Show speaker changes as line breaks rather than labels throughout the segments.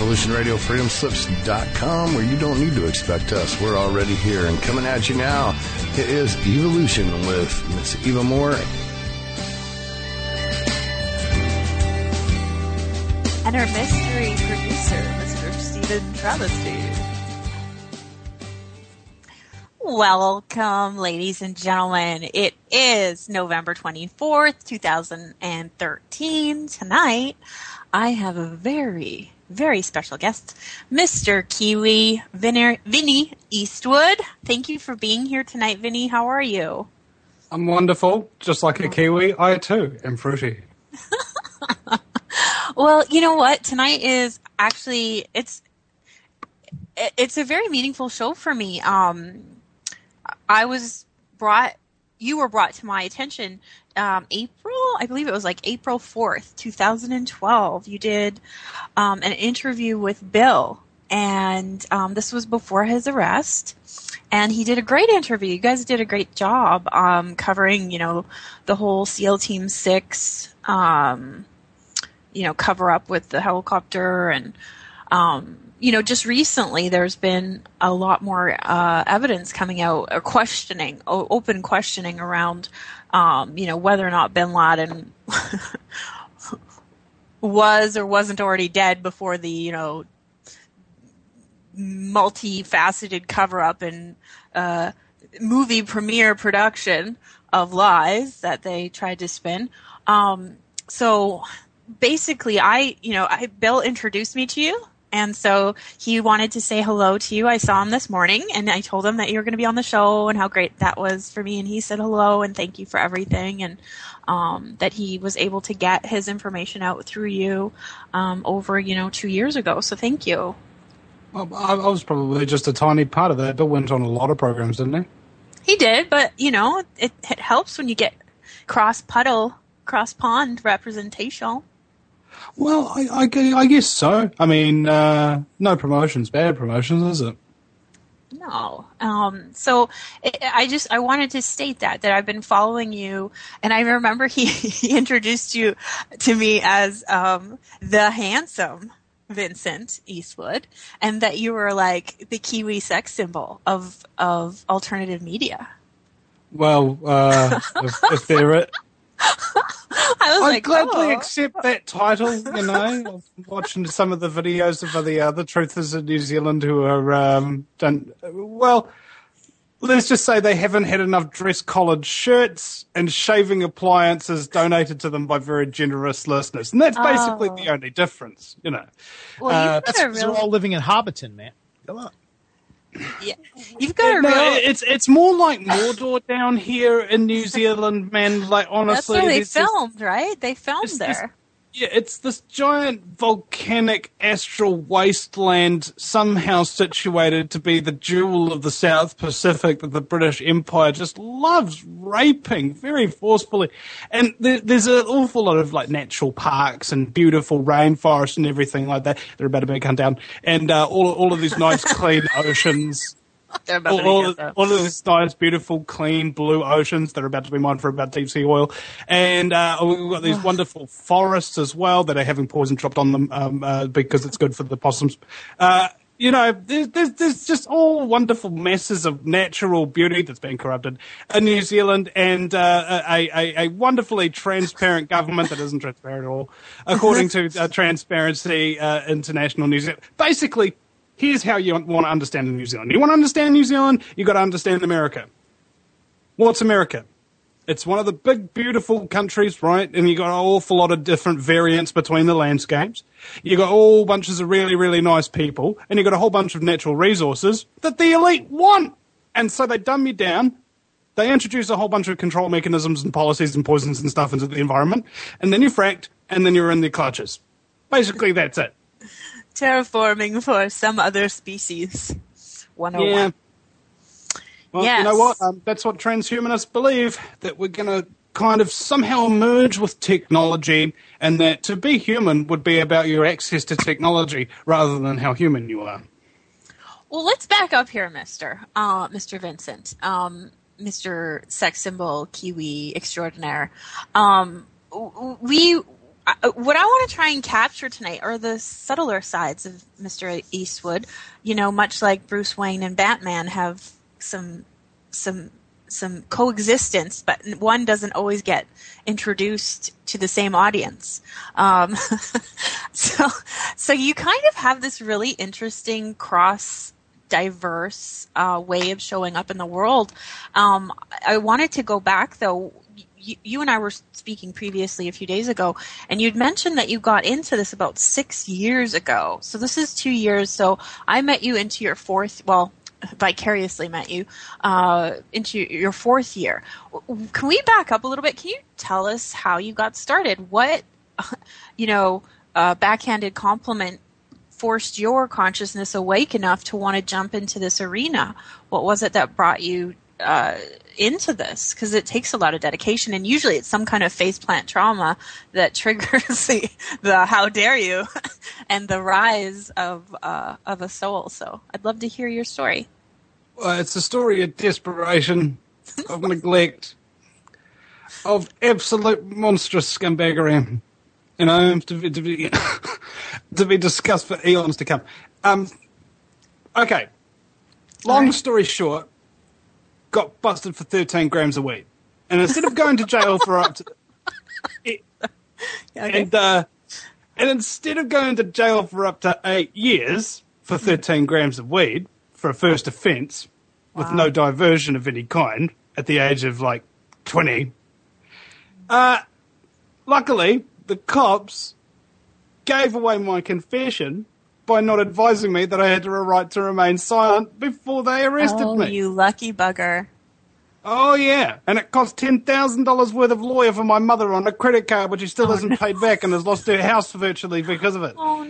Revolution Radio, freedomslips.com, where you don't need to expect us. We're already here and coming at you now. It is Evolution with Miss Eva Moore.
And our mystery producer, Mr. Stephen Travesty. Welcome, ladies and gentlemen. It is November 24th, 2013. Tonight, I have a very, very special guest, Mr. Kiwi Vinny Eastwood. Thank you for being here tonight, Vinny. How are you?
I'm wonderful. Just like a Kiwi, I too am fruity.
Well, you know what? Tonight is actually, it's a very meaningful show for me. You were brought to my attention I believe it was like April 4th, 2012. You did an interview with Bill, and this was before his arrest. And he did a great interview. You guys did a great job covering, the whole SEAL Team 6, cover up with the helicopter. And, just recently there's been a lot more evidence coming out, or open questioning around, whether or not bin Laden was or wasn't already dead before the, multifaceted cover-up and movie premiere production of lies that they tried to spin. So basically, Bill introduced me to you. And so he wanted to say hello to you. I saw him this morning, and I told him that you were going to be on the show and how great that was for me. And he said hello and thank you for everything, and that he was able to get his information out through you over 2 years ago. So thank you.
Well, I was probably just a tiny part of that. Bill went on a lot of programs, didn't he?
He did, but, it helps when you get cross-pond representation.
Well, I guess so. I mean, no promotion's bad promotions, is it?
No. So I wanted to state that I've been following you, and I remember he introduced you to me as the handsome Vincent Eastwood, and that you were like the Kiwi sex symbol of alternative media.
Well, if they're I gladly
oh.
accept that title, I'm watching some of the videos of the other truthers in New Zealand who are let's just say they haven't had enough dress-collared shirts and shaving appliances donated to them by very generous listeners. And that's basically the only difference,
Well,
we're all living in Hobbiton, man. Come on.
Yeah, you've got a real.
It's more like Mordor down here in New Zealand, man. Like honestly,
that's where they filmed, right? They filmed there.
It's this giant volcanic astral wasteland, somehow situated to be the jewel of the South Pacific that the British Empire just loves raping very forcefully. And there's an awful lot of like natural parks and beautiful rainforests and everything like that. They're about to be cut down, and all of these nice clean oceans. All of these nice, beautiful, clean blue oceans that are about to be mined for about deep sea oil, and we've got these wonderful forests as well that are having poison dropped on them because it's good for the possums. There's just all wonderful masses of natural beauty that's been corrupted in New Zealand, and a wonderfully transparent government that isn't transparent at all, according to Transparency International New Zealand. Basically, here's how you want to understand New Zealand. You want to understand New Zealand, you've got to understand America. What's America? It's one of the big, beautiful countries, right? And you've got an awful lot of different variants between the landscapes. You've got all bunches of really, really nice people. And you've got a whole bunch of natural resources that the elite want. And so they dumb you down. They introduce a whole bunch of control mechanisms and policies and poisons and stuff into the environment. And then you're fracked, and then you're in their clutches. Basically, that's it.
Terraforming for some other species. 101.
Yeah. Well,
yes.
You know what? That's what transhumanists believe, that we're going to kind of somehow merge with technology, and that to be human would be about your access to technology rather than how human you are.
Well, let's back up here, Mr. Vincent, Mr. Sex Symbol Kiwi Extraordinaire. what I want to try and capture tonight are the subtler sides of Mr. Eastwood. You know, much like Bruce Wayne and Batman have some coexistence, but one doesn't always get introduced to the same audience. So you kind of have this really interesting diverse way of showing up in the world. I wanted to go back, though. You and I were speaking previously a few days ago, and you'd mentioned that you got into this about 6 years ago. So this is 2 years. So I met you into your vicariously met you into your fourth year. Can we back up a little bit? Can you tell us how you got started? What, backhanded compliment forced your consciousness awake enough to want to jump into this arena? What was it that brought you into this? Because it takes a lot of dedication, and usually it's some kind of faceplant trauma that triggers the how dare you and the rise of a soul. So I'd love to hear your story.
Well, it's a story of desperation, of neglect, of absolute monstrous scumbaggery, to be discussed for eons to come. Okay, long story short, got busted for 13 grams of weed. And instead of going to jail for up to... and instead of going to jail for up to 8 years for 13 grams of weed for a first offence with no diversion of any kind at the age of, 20, luckily, the cops gave away my confession by not advising me that I had a right to remain silent before they arrested me.
Oh, you lucky bugger.
Oh, yeah. And it cost $10,000 worth of lawyer for my mother on a credit card, which she still hasn't paid back and has lost her house virtually because of it.
Oh,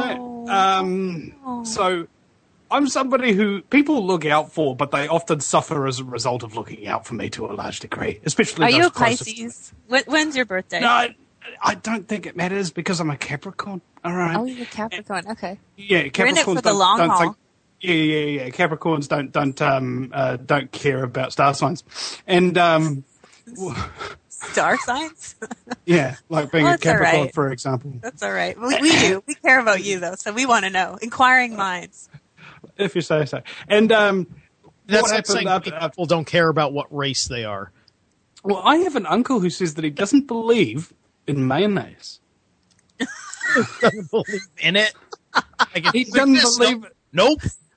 no.
So I'm somebody who people look out for, but they often suffer as a result of looking out for me to a large degree, especially those
Are you a
closest
Pisces? When's your birthday?
No, I don't think it matters because I'm a Capricorn. All right.
Oh, you're a Capricorn. Okay.
Yeah, Capricorns
you're in it for the long haul.
Yeah. Capricorns don't care about star signs, and
star signs.
Yeah, like being a Capricorn, for example.
That's all right. We do. We care about you though, so we want to know. Inquiring minds.
If you say so. And
that's not saying people don't care about what race they are.
Well, I have an uncle who says that he doesn't believe in mayonnaise.
Doesn't believe in it.
He doesn't believe it.
Nope.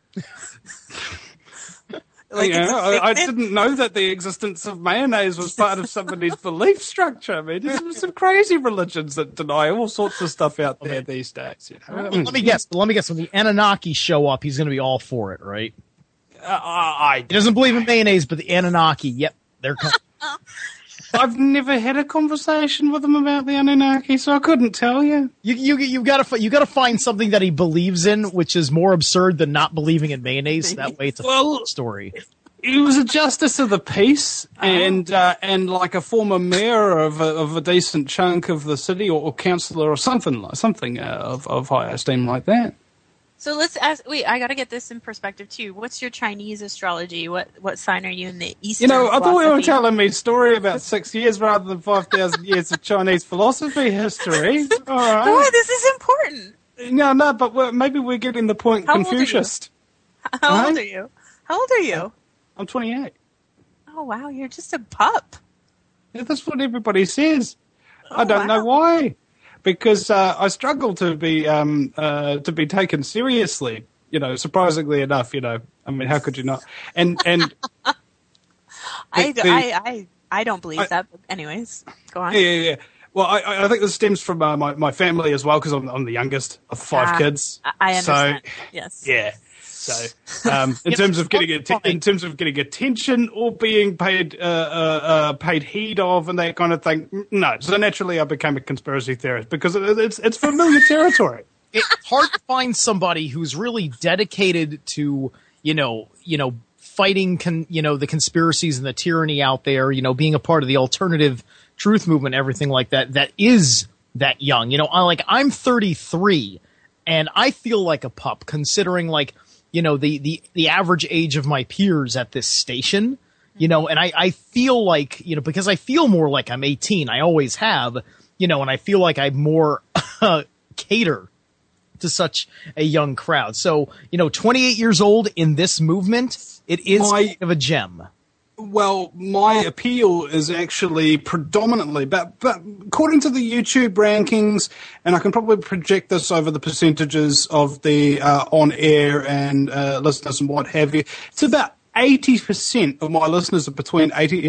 I didn't know that the existence of mayonnaise was part of somebody's belief structure. I mean, there's some crazy religions that deny all sorts of stuff out there these days.
Let me guess. When the Anunnaki show up, he's going to be all for it, right? He doesn't believe in mayonnaise, but the Anunnaki, yep, they're coming.
I've never had a conversation with him about the Anunnaki, so I couldn't tell you.
You gotta find something that he believes in, which is more absurd than not believing in mayonnaise. That way, it's a story.
He was a justice of the peace and like a former mayor of a decent chunk of the city, or councillor, or something of high esteem like that.
So let's ask. Wait, I got to get this in perspective too. What's your Chinese astrology? What sign are you in the Eastern?
I thought you were telling me a story about 6 years rather than 5,000 years of Chinese philosophy history. All right.
Oh, this is important.
No, but maybe we're getting the point Confucius.
How old are you? How old are you?
I'm 28.
Oh wow, you're just a pup.
Yeah, that's what everybody says. I don't know why. Because I struggle to be taken seriously, surprisingly enough, I mean, how could you not? And
I don't believe that, but anyways, go on.
Yeah. Well, I think this stems from my family as well, because I'm the youngest of 5 kids.
I understand.
So,
yes.
Yeah. So, in terms of getting attention or being paid heed of and that kind of thing, no. So naturally, I became a conspiracy theorist because it's familiar territory.
It's hard to find somebody who's really dedicated to fighting the conspiracies and the tyranny out there. Being a part of the alternative truth movement, everything like that. That is that young. I'm 33, and I feel like a pup considering the average age of my peers at this station, and I feel like, because I feel more like I'm 18, I always have, and I feel like I more cater to such a young crowd. So, 28 years old in this movement, it is kind of a gem.
Well, my appeal is actually predominantly, but according to the YouTube rankings, and I can probably project this over the percentages of the on-air and listeners and what have you, it's about 80% of my listeners are between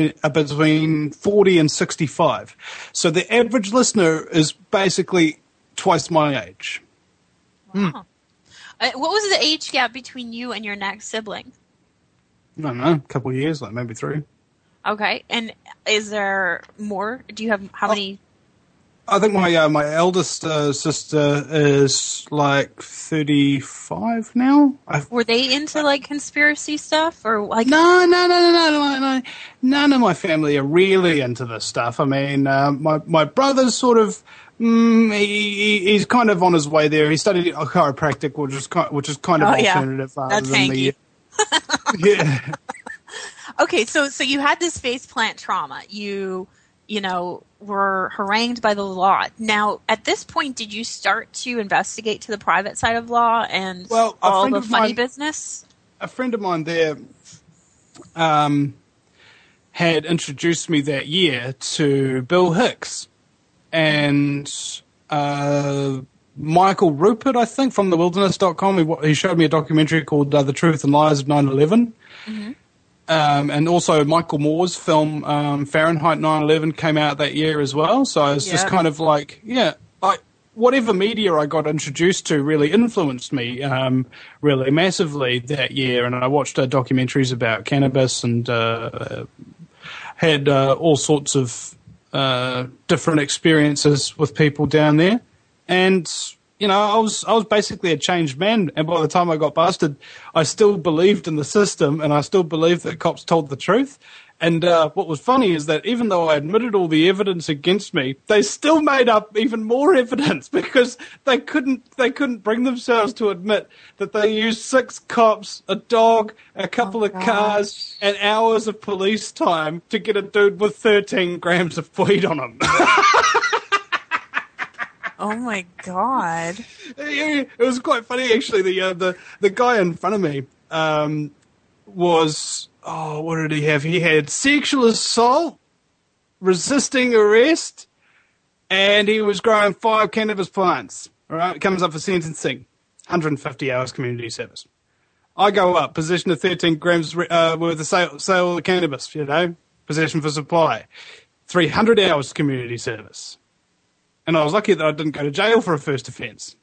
40 and 65. So the average listener is basically twice my age.
Wow. What was the age gap between you and your next sibling?
I don't know, a couple of years, like maybe 3.
Okay, and is there more? Do you have how many?
I think my eldest sister is like 35 now.
Were they into like conspiracy stuff or like?
No. None of my family are really into this stuff. I mean, my brother's sort of. He's kind of on his way there. He studied chiropractic, which is kind of alternative.
That's hanky.
Yeah.
Okay, so you had this faceplant trauma. You were harangued by the law. Now, at this point, did you start to investigate to the private side of law and all the funny business?
A friend of mine there had introduced me that year to Bill Hicks and Michael Rupert, I think, from thewilderness.com. He showed me a documentary called The Truth and Lies of 9/11. Mm-hmm. And also Michael Moore's film Fahrenheit 9/11 came out that year as well. So it's just kind of like, whatever media I got introduced to really influenced me really massively that year. And I watched documentaries about cannabis and had all sorts of different experiences with people down there. And, I was basically a changed man. And by the time I got busted, I still believed in the system and I still believed that cops told the truth. And what was funny is that even though I admitted all the evidence against me, they still made up even more evidence because they couldn't bring themselves to admit that they used 6 cops, a dog, a couple of cars, and hours of police time to get a dude with 13 grams of weed on him.
Oh my God!
It was quite funny actually. The guy in front of me was what did he have? He had sexual assault, resisting arrest, and he was growing 5 cannabis plants. All right, it comes up for sentencing, 150 hours community service. I go up, possession of 13 grams worth of sale of cannabis. Possession for supply, 300 hours community service. And I was lucky that I didn't go to jail for a first offence.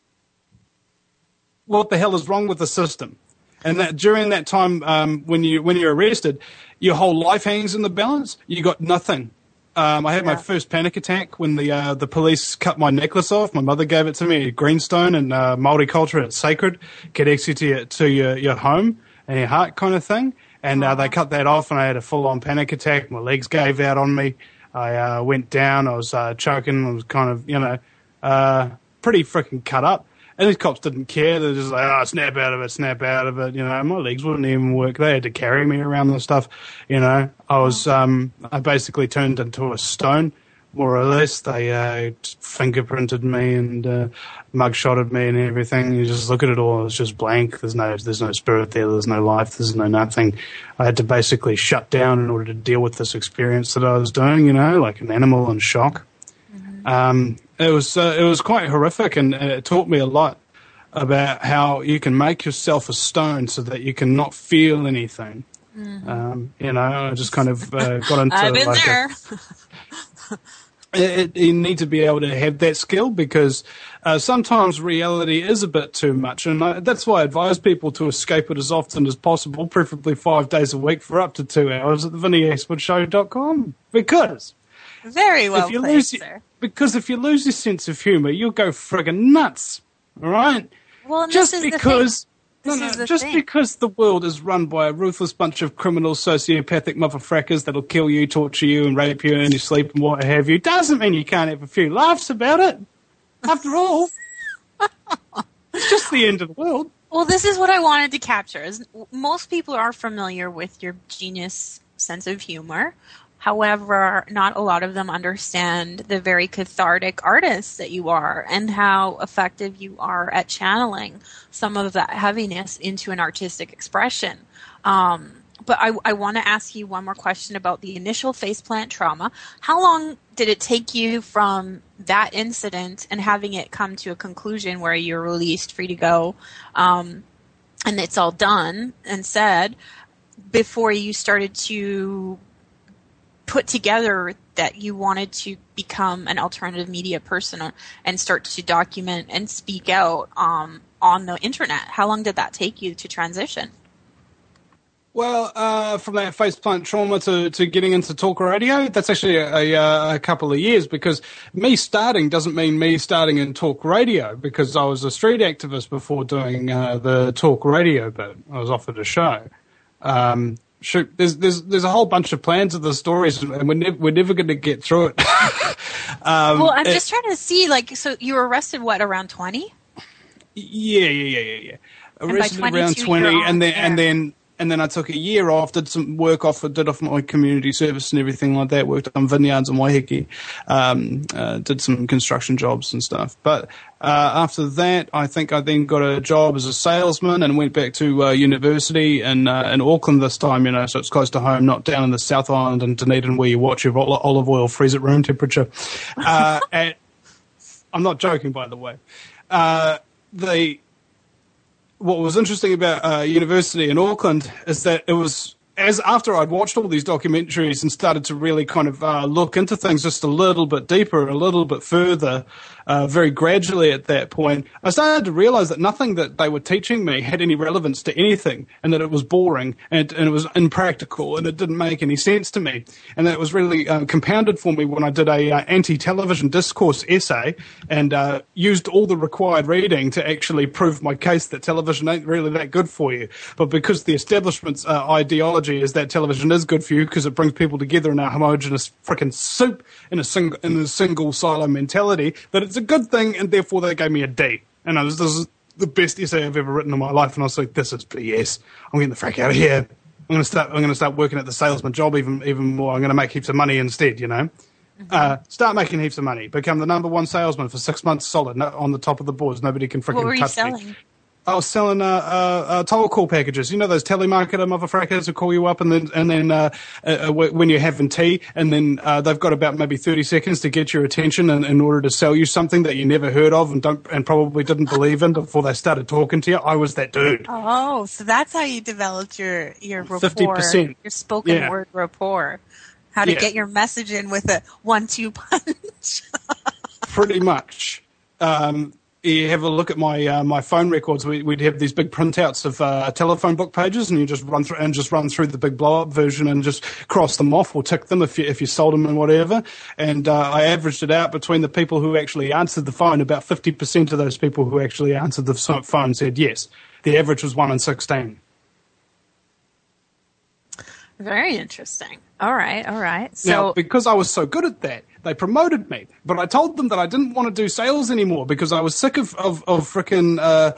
What the hell is wrong with the system? And that during that time, when you're arrested, your whole life hangs in the balance. You got nothing. I had my first panic attack when the police cut my necklace off. My mother gave it to me at Greenstone, and Māori culture, it's sacred. Connects you to your home and your heart kind of thing. And they cut that off, and I had a full-on panic attack. My legs gave out on me. I went down. I was choking. I was kind of, pretty freaking cut up. And these cops didn't care. They're just like, snap out of it, snap out of it. My legs wouldn't even work. They had to carry me around and stuff. I was, I basically turned into a stone, more or less. They fingerprinted me and mugshotted me and everything. You just look at it all. It's just blank. There's no spirit there. There's no life. There's no nothing. I had to basically shut down in order to deal with this experience that I was doing, like an animal in shock. Mm-hmm. It was quite horrific, and it taught me a lot about how you can make yourself a stone so that you can not feel anything. Mm-hmm. I just kind of got into
I've been there.
You need to be able to have that skill because sometimes reality is a bit too much, and that's why I advise people to escape it as often as possible, preferably 5 days a week for up to 2 hours at thevinnyexpertshow.com. Because
very well placed, sir.
Because if you lose your sense of humour, you'll go friggin' nuts. All right?
Well,
because the world is run by a ruthless bunch of criminal, sociopathic motherfuckers that'll kill you, torture you, and rape you in your sleep and what have you, doesn't mean you can't have a few laughs about it. After all, it's just the end of the world.
Well, this is what I wanted to capture. Is most people are familiar with your genius sense of humor. However, not a lot of them understand the very cathartic artist that you are and how effective you are at channeling some of that heaviness into an artistic expression. But I want to ask you one more question about the initial faceplant trauma. How long did it take you from that incident and having it come to a conclusion where you're released, free to go, and it's all done and said, before you started to put together that you wanted to become an alternative media person and start to document and speak out on the internet? How long did that take you to transition?
Well, from that faceplant trauma to getting into talk radio, that's actually a couple of years, because me starting doesn't mean me starting in talk radio, because I was a street activist before doing the talk radio bit. I was offered a show. Shoot, there's a whole bunch of plans of the stories, and we're never going to get through it.
Well, I'm just trying to see, so you were arrested, around 20?
Yeah. Arrested around 20, and then I took a year off, did some work off my community service and everything like that, worked on vineyards in Waiheke, did some construction jobs and stuff. But after that, I think I then got a job as a salesman and went back to university in Auckland this time, so it's close to home, not down in the South Island in Dunedin where you watch your olive oil freeze at room temperature. I'm not joking, by the way. What was interesting about university in Auckland is that it was after I'd watched all these documentaries and started to really kind of look into things just a little bit deeper, a little bit further, very gradually at that point, I started to realize that nothing that they were teaching me had any relevance to anything, and that it was boring and it was impractical and it didn't make any sense to me. And that was really compounded for me when I did a anti-television discourse essay and used all the required reading to actually prove my case that television ain't really that good for you. But because the establishment's ideology is that television is good for you because it brings people together in a homogenous frickin' soup in a single silo mentality, that it's a good thing, and therefore they gave me a D. And this is the best essay I've ever written in my life, and I was like, this is BS. I'm getting the frack out of here. I'm gonna start working at the salesman job even more. I'm gonna make heaps of money instead, Start making heaps of money. Become the number one salesman for 6 months solid, on the top of the boards. Nobody can frickin' touch me.
What were you selling?
I was selling toll call packages. Those telemarketer motherfuckers who call you up and then when you're having tea, and then they've got about maybe 30 seconds to get your attention in order to sell you something that you never heard of and probably didn't believe in before they started talking to you. I was that dude.
Oh, so that's how you developed your rapport,
50%.
your spoken word rapport. How to get your message in with a 1-2 punch.
Pretty much. You have a look at my phone records. We'd have these big printouts of telephone book pages, and you just run through the big blow up version and just cross them off or tick them if you sold them and whatever. And I averaged it out between the people who actually answered the phone. About 50% of those people who actually answered the phone said yes. The average was 1 in 16.
Very interesting. All right. So
now, because I was so good at that, they promoted me. But I told them that I didn't want to do sales anymore because I was sick of frickin'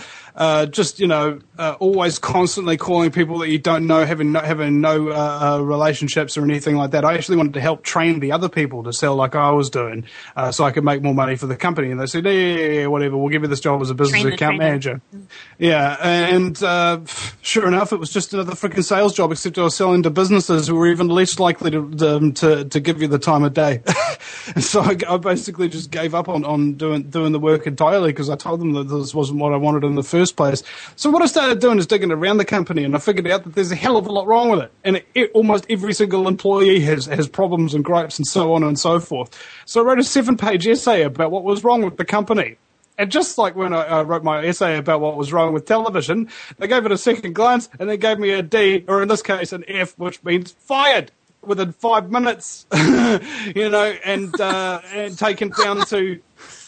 always constantly calling people that you don't know, having no relationships or anything like that. I actually wanted to help train the other people to sell like I was doing, so I could make more money for the company. And they said, yeah, whatever, we'll give you this job as a business account manager. Yeah, and sure enough, it was just another frickin' sales job, except I was selling to businesses who were even less likely to give you the time of day. And so I basically just gave up on doing the work entirely because I told them that this wasn't what I wanted in the first place. So what I started doing is digging around the company, and I figured out that there's a hell of a lot wrong with it. And almost every single employee has problems and gripes and so on and so forth. So I wrote a 7-page essay about what was wrong with the company. And just like when I wrote my essay about what was wrong with television, they gave it a second glance and they gave me a D, or in this case an F, which means fired within 5 minutes, and taken down to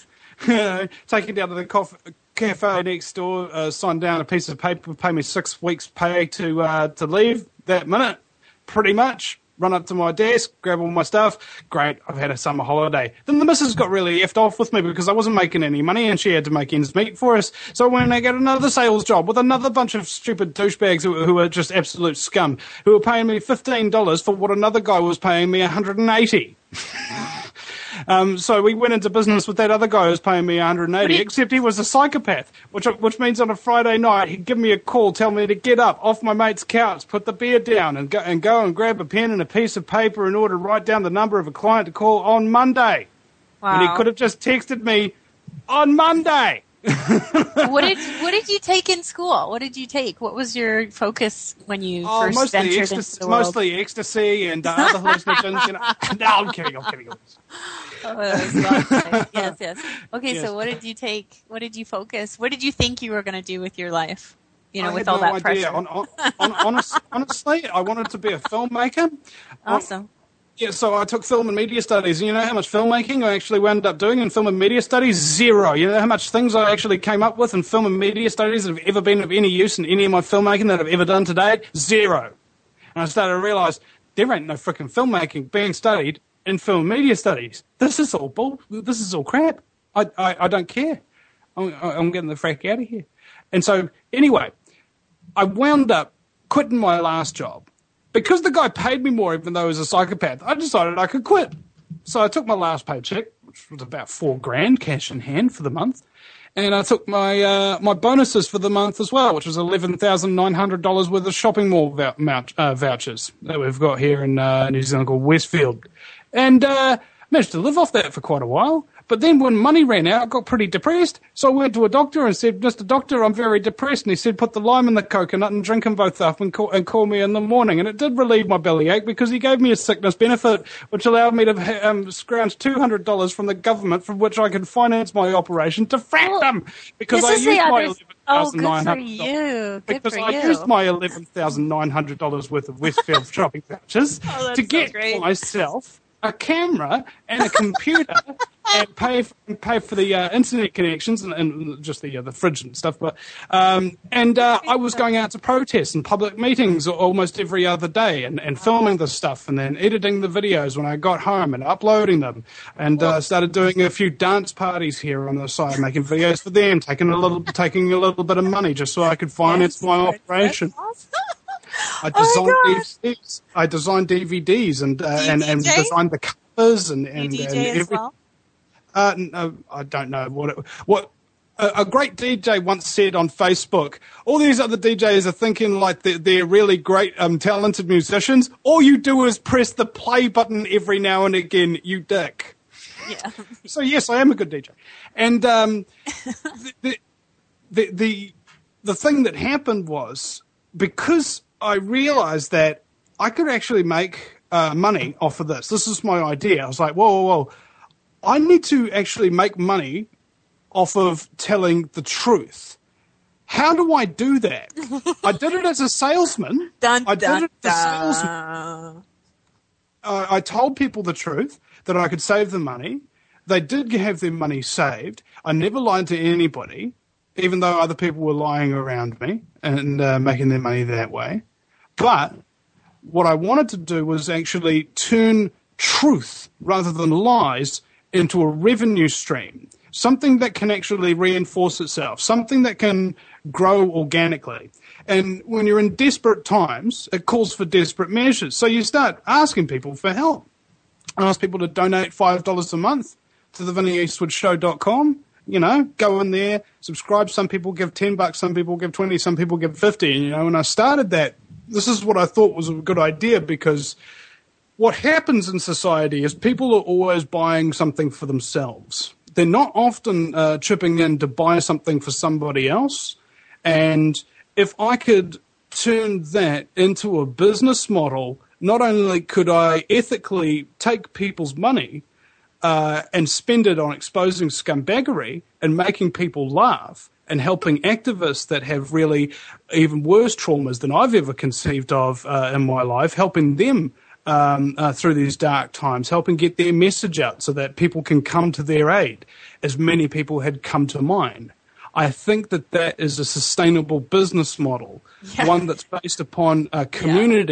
the cafe next door, signed down a piece of paper, pay me 6 weeks' pay to leave that minute, pretty much. run up to my desk, grab all my stuff. Great, I've had a summer holiday. Then the missus got really effed off with me because I wasn't making any money and she had to make ends meet for us. So I went and I got another sales job with another bunch of stupid douchebags who were just absolute scum, who were paying me $15 for what another guy was paying me $180. So we went into business with that other guy who was paying me $180, except he was a psychopath, which means on a Friday night he'd give me a call, tell me to get up off my mate's couch, put the beer down, and go and grab a pen and a piece of paper in order to write down the number of a client to call on Monday.
Wow.
And he could have just texted me on Monday.
What did you take in school? What did you take? What was your focus when you first ventured into the world?
Mostly ecstasy and other hallucinogens. No, I'm kidding.
Oh, that was lovely. Yes. Okay,
Yes.
so what did you take? What did you focus? What did you think you were going to do with your life?
I
with
had
all
no
that
idea.
pressure.
Honestly, I wanted to be a filmmaker.
Awesome.
Yeah, so I took film and media studies. You know how much filmmaking I actually wound up doing in film and media studies? Zero. You know how much things I actually came up with in film and media studies that have ever been of any use in any of my filmmaking that I've ever done to date? Zero. And I started to realise there ain't no freaking filmmaking being studied in film and media studies. This is all bull. This is all crap. I don't care. I'm getting the frack out of here. And so, anyway, I wound up quitting my last job. Because the guy paid me more, even though he was a psychopath, I decided I could quit. So I took my last paycheck, which was about $4,000 cash in hand for the month, and I took my my bonuses for the month as well, which was $11,900 worth of shopping mall vouchers that we've got here in New Zealand called Westfield, and managed to live off that for quite a while. But then when money ran out, I got pretty depressed. So I went to a doctor and said, Mr. Doctor, I'm very depressed. And he said, put the lime in the coconut and drink them both up and call me in the morning. And it did relieve my bellyache because he gave me a sickness benefit, which allowed me to scrounge $200 from the government from which I could finance my operation to frack them. Because I used my $11,900. Because I used my $11,900 worth of Westfield shopping vouchers to get myself a camera and a computer and pay for the internet connections and just the fridge and stuff. But I was going out to protests and public meetings almost every other day and filming the stuff and then editing the videos when I got home and uploading them and started doing a few dance parties here on the side, making videos for them, taking a little bit of money just so I could finance my operation. I designed DVDs and designed the covers and
DJ as well?
No, I don't know what a great DJ once said on Facebook. All these other DJs are thinking like they're really great, talented musicians. All you do is press the play button every now and again, you dick.
Yeah.
So yes, I am a good DJ, and the thing that happened was because I realized that I could actually make money off of this. This is my idea. I was like, whoa. I need to actually make money off of telling the truth. How do I do that? I did it as a salesman. I told people the truth, that I could save them money. They did have their money saved. I never lied to anybody, even though other people were lying around me and making their money that way. But what I wanted to do was actually turn truth rather than lies into a revenue stream, something that can actually reinforce itself, something that can grow organically. And when you're in desperate times, it calls for desperate measures. So you start asking people for help. I ask people to donate $5 a month to the VinnyEastwoodshow.com. You know, go in there, subscribe. Some people give $10, some people give 20, some people give 50. And, you know, when I started that, this is what I thought was a good idea, because what happens in society is people are always buying something for themselves. They're not often chipping in to buy something for somebody else. And if I could turn that into a business model, not only could I ethically take people's money and spend it on exposing scumbaggery and making people laugh and helping activists that have really even worse traumas than I've ever conceived of in my life, helping them through these dark times, helping get their message out so that people can come to their aid, as many people had come to mine. I think that that is a sustainable business model, one that's based upon community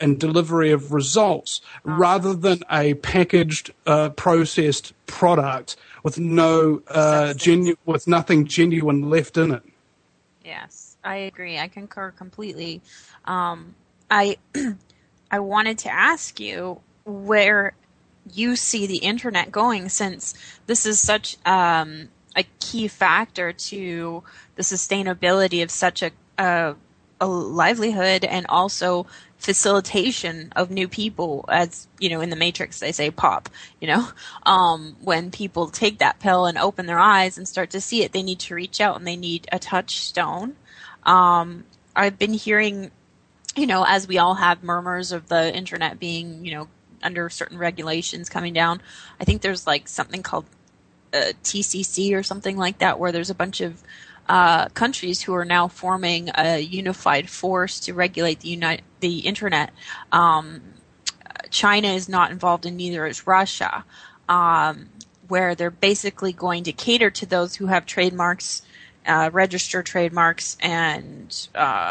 and delivery of results rather than a packaged, processed product with with nothing genuine left in it.
Yes, I agree. I concur completely. I wanted to ask you where you see the internet going, since this is such a key factor to the sustainability of such a livelihood, and also facilitation of new people. As you know, in the Matrix they say pop, when people take that pill and open their eyes and start to see it, they need to reach out and they need a touchstone. I've been hearing, as we all have murmurs of the internet being, under certain regulations coming down. I think there's like something called TCC or something like that, where there's a bunch of countries who are now forming a unified force to regulate the internet. China is not involved, and neither is Russia, where they're basically going to cater to those who have trademarks, register trademarks, and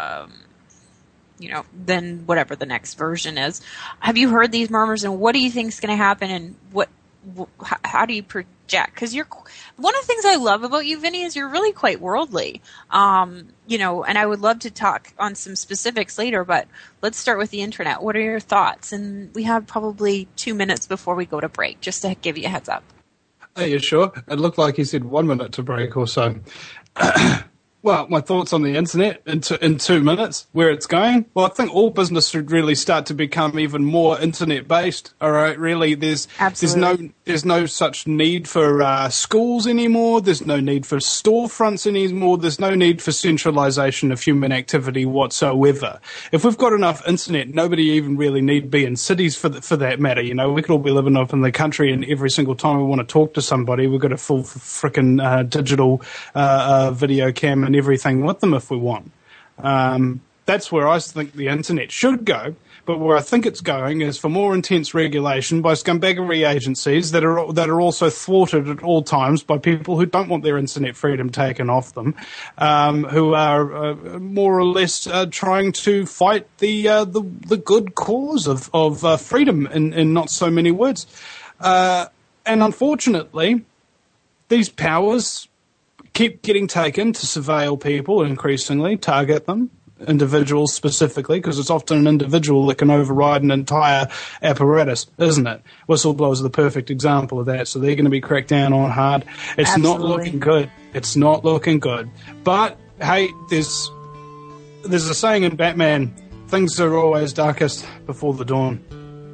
then whatever the next version is. Have you heard these murmurs, and what do you think is going to happen, and how do you project? Because one of the things I love about you, Vinny, is you're really quite worldly. And I would love to talk on some specifics later, but let's start with the internet. What are your thoughts? And we have probably 2 minutes before we go to break, just to give you a heads up.
Are you sure? It looked like he said 1 minute to break or so. Well, my thoughts on the internet in 2 minutes, where it's going. Well, I think all business should really start to become even more internet-based. All right, really, there's no such need for schools anymore. There's no need for storefronts anymore. There's no need for centralization of human activity whatsoever. If we've got enough internet, nobody even really need be in cities for that matter. We could all be living up in the country, and every single time we want to talk to somebody, we've got a full frickin' digital video cam and everything with them if we want. That's where I think the internet should go, but where I think it's going is for more intense regulation by scumbaggery agencies that are also thwarted at all times by people who don't want their internet freedom taken off them, who are more or less trying to fight the good cause of freedom in not so many words. And unfortunately, these powers keep getting taken to surveil people increasingly, target them, individuals specifically, because it's often an individual that can override an entire apparatus, isn't it? Whistleblowers are the perfect example of that, so they're going to be cracked down on hard. It's
Absolutely.
Not looking good. It's not looking good. But, hey, there's a saying in Batman, things are always darkest before the dawn.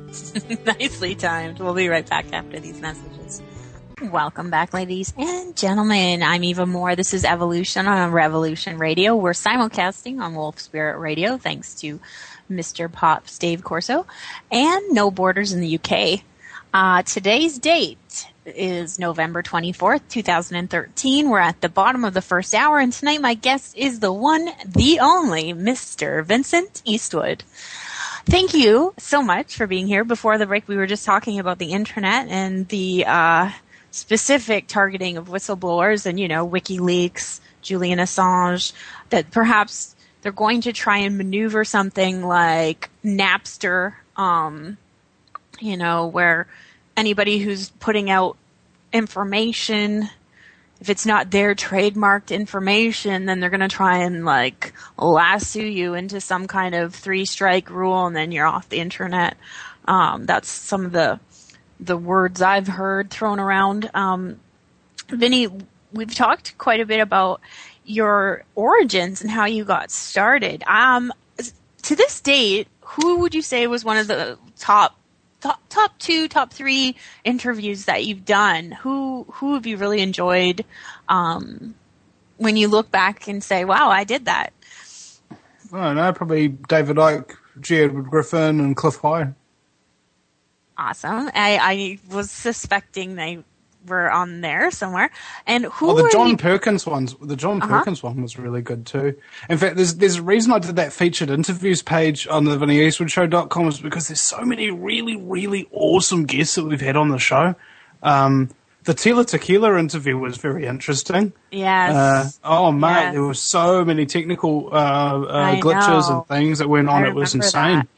Nicely timed. We'll be right back after these messages. Welcome back, ladies and gentlemen. I'm Eva Moore. This is Evolution on Revolution Radio. We're simulcasting on Wolf Spirit Radio, thanks to Mr. Pop's Dave Corso, and No Borders in the UK. Today's date is November 24th, 2013. We're at the bottom of the first hour, and tonight my guest is the one, the only, Mr. Vincent Eastwood. Thank you so much for being here. Before the break, we were just talking about the internet and the specific targeting of whistleblowers and, WikiLeaks, Julian Assange, that perhaps they're going to try and maneuver something like Napster, where anybody who's putting out information, if it's not their trademarked information, then they're going to try and lasso you into some kind of 3-strike rule, and then you're off the internet. That's some of the words I've heard thrown around. Vinny, we've talked quite a bit about your origins and how you got started. To this date, who would you say was one of the top 2, top 3 interviews that you've done? Who have you really enjoyed when you look back and say, wow, I did that?
I don't know, probably David Icke, G. Edward Griffin, and Cliff High.
Awesome. I was suspecting they were on there somewhere. And
the John Perkins ones. The John Perkins one was really good too. In fact, there's a reason I did that featured interviews page on the VinnyEastwoodShow.com is because there's so many really, really awesome guests that we've had on the show. The Tila Tequila interview was very interesting.
Yes.
Mate, there were so many technical glitches and things that went on. It was insane.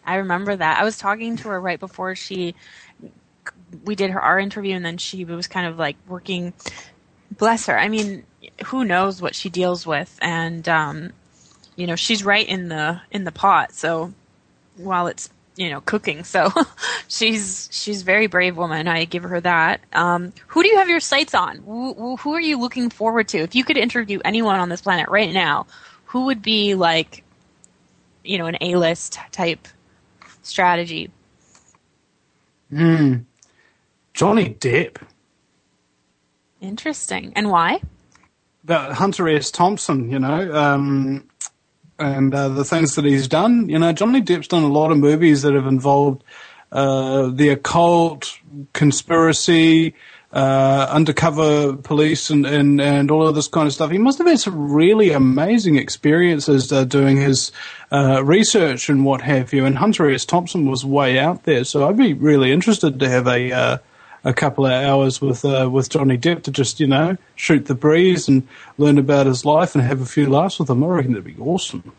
I remember that. I was talking to her right before we did our interview, and then she was kind of like working. Bless her. I mean, who knows what she deals with, and she's right in the pot. So while it's cooking, so she's a very brave woman. I give her that. Who do you have your sights on? Who are you looking forward to? If you could interview anyone on this planet right now, who would be like, an A-list type strategy?
Johnny Depp.
Interesting. And why?
About Hunter S. Thompson, and the things that he's done. Johnny Depp's done a lot of movies that have involved the occult, conspiracy, undercover police, and all of this kind of stuff. He must have had some really amazing experiences doing his research and what have you. And Hunter S. Thompson was way out there, so I'd be really interested to have a couple of hours with Johnny Depp to just shoot the breeze and learn about his life and have a few laughs with him. I reckon that'd be awesome.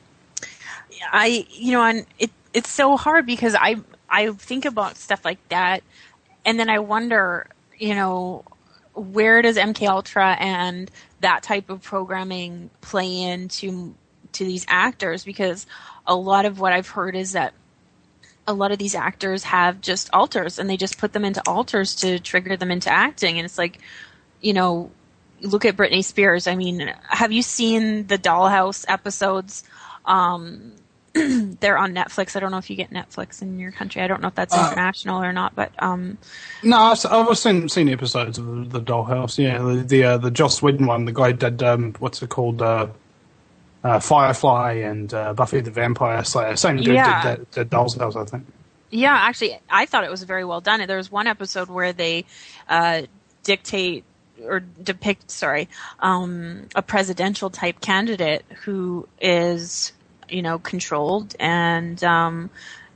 And it's so hard because I think about stuff like that, and then I wonder, where does MK Ultra and that type of programming play into these actors? Because a lot of what I've heard is that a lot of these actors have just alters, and they just put them into alters to trigger them into acting. And it's like, look at Britney Spears. I mean, have you seen the Dollhouse episodes? They're on Netflix. I don't know if you get Netflix in your country. I don't know if that's international or not, but
no, I've seen episodes of the Dollhouse. Yeah, the Joss Whedon one. The guy did what's it called? Firefly and Buffy the Vampire Slayer. Same dude did the Doll's House, I think.
Yeah, actually, I thought it was very well done. There was one episode where they depict a presidential type candidate who is controlled, and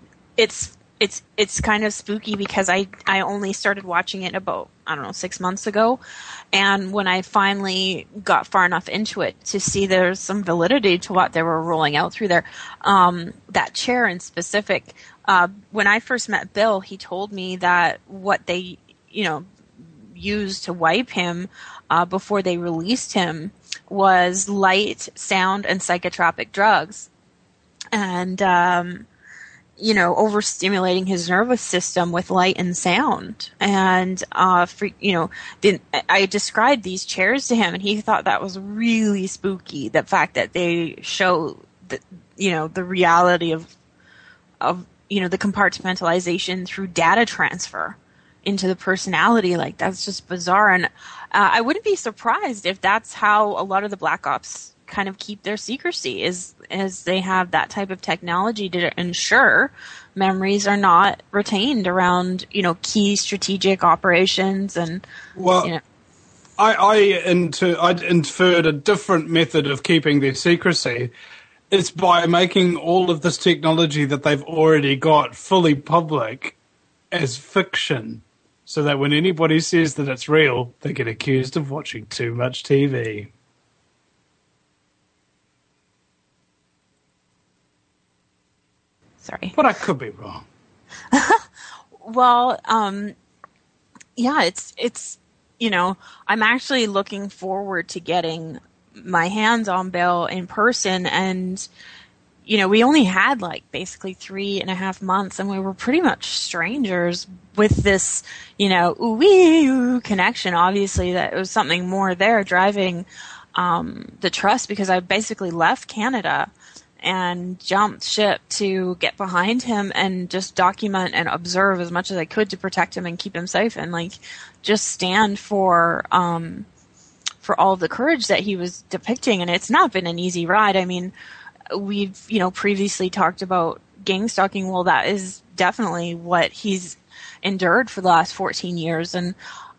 it's kind of spooky because I only started watching it about 6 months ago, and when I finally got far enough into it to see there's some validity to what they were rolling out through there, that chair in specific, when I first met Bill, he told me that what they used to wipe him before they released him was light, sound, and psychotropic drugs. And, overstimulating his nervous system with light and sound. And, I described these chairs to him, and he thought that was really spooky. The fact that they show the reality of the compartmentalization through data transfer into the personality. Like, that's just bizarre. And, I wouldn't be surprised if that's how a lot of the Black Ops kind of keep their secrecy, is they have that type of technology to ensure memories are not retained around key strategic operations. And
I inferred a different method of keeping their secrecy. It's by making all of this technology that they've already got fully public as fiction, so that when anybody says that it's real, they get accused of watching too much TV.
Sorry.
But I could be wrong.
Well, it's I'm actually looking forward to getting my hands on Bill in person, and we only had basically 3.5 months, and we were pretty much strangers with this ooh connection. Obviously, that it was something more there driving the trust, because I basically left Canada and jumped ship to get behind him and just document and observe as much as I could to protect him and keep him safe, and just stand for all the courage that he was depicting. And it's not been an easy ride. I mean, we've previously talked about gang stalking. Well, that is definitely what he's endured for the last 14 years, and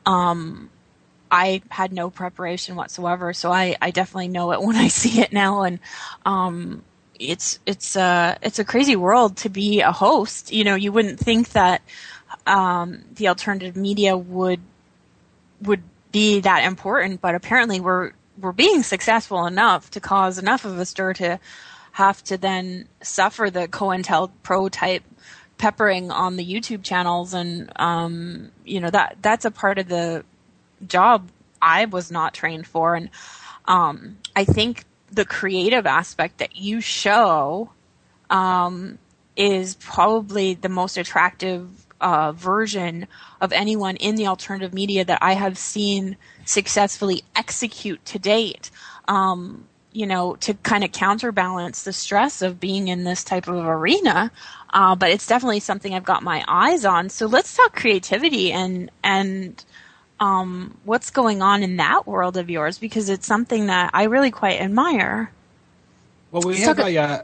I had no preparation whatsoever, so I definitely know it when I see it now. And it's a crazy world to be a host. You wouldn't think that the alternative media would be that important, but apparently we're being successful enough to cause enough of a stir to have to then suffer the COINTELPRO type peppering on the YouTube channels, and that's a part of the job I was not trained for. And I think the creative aspect that you show is probably the most attractive version of anyone in the alternative media that I have seen successfully execute to date. To kind of counterbalance the stress of being in this type of arena. But it's definitely something I've got my eyes on. So let's talk creativity and what's going on in that world of yours, because it's something that I really quite admire.
Well, we have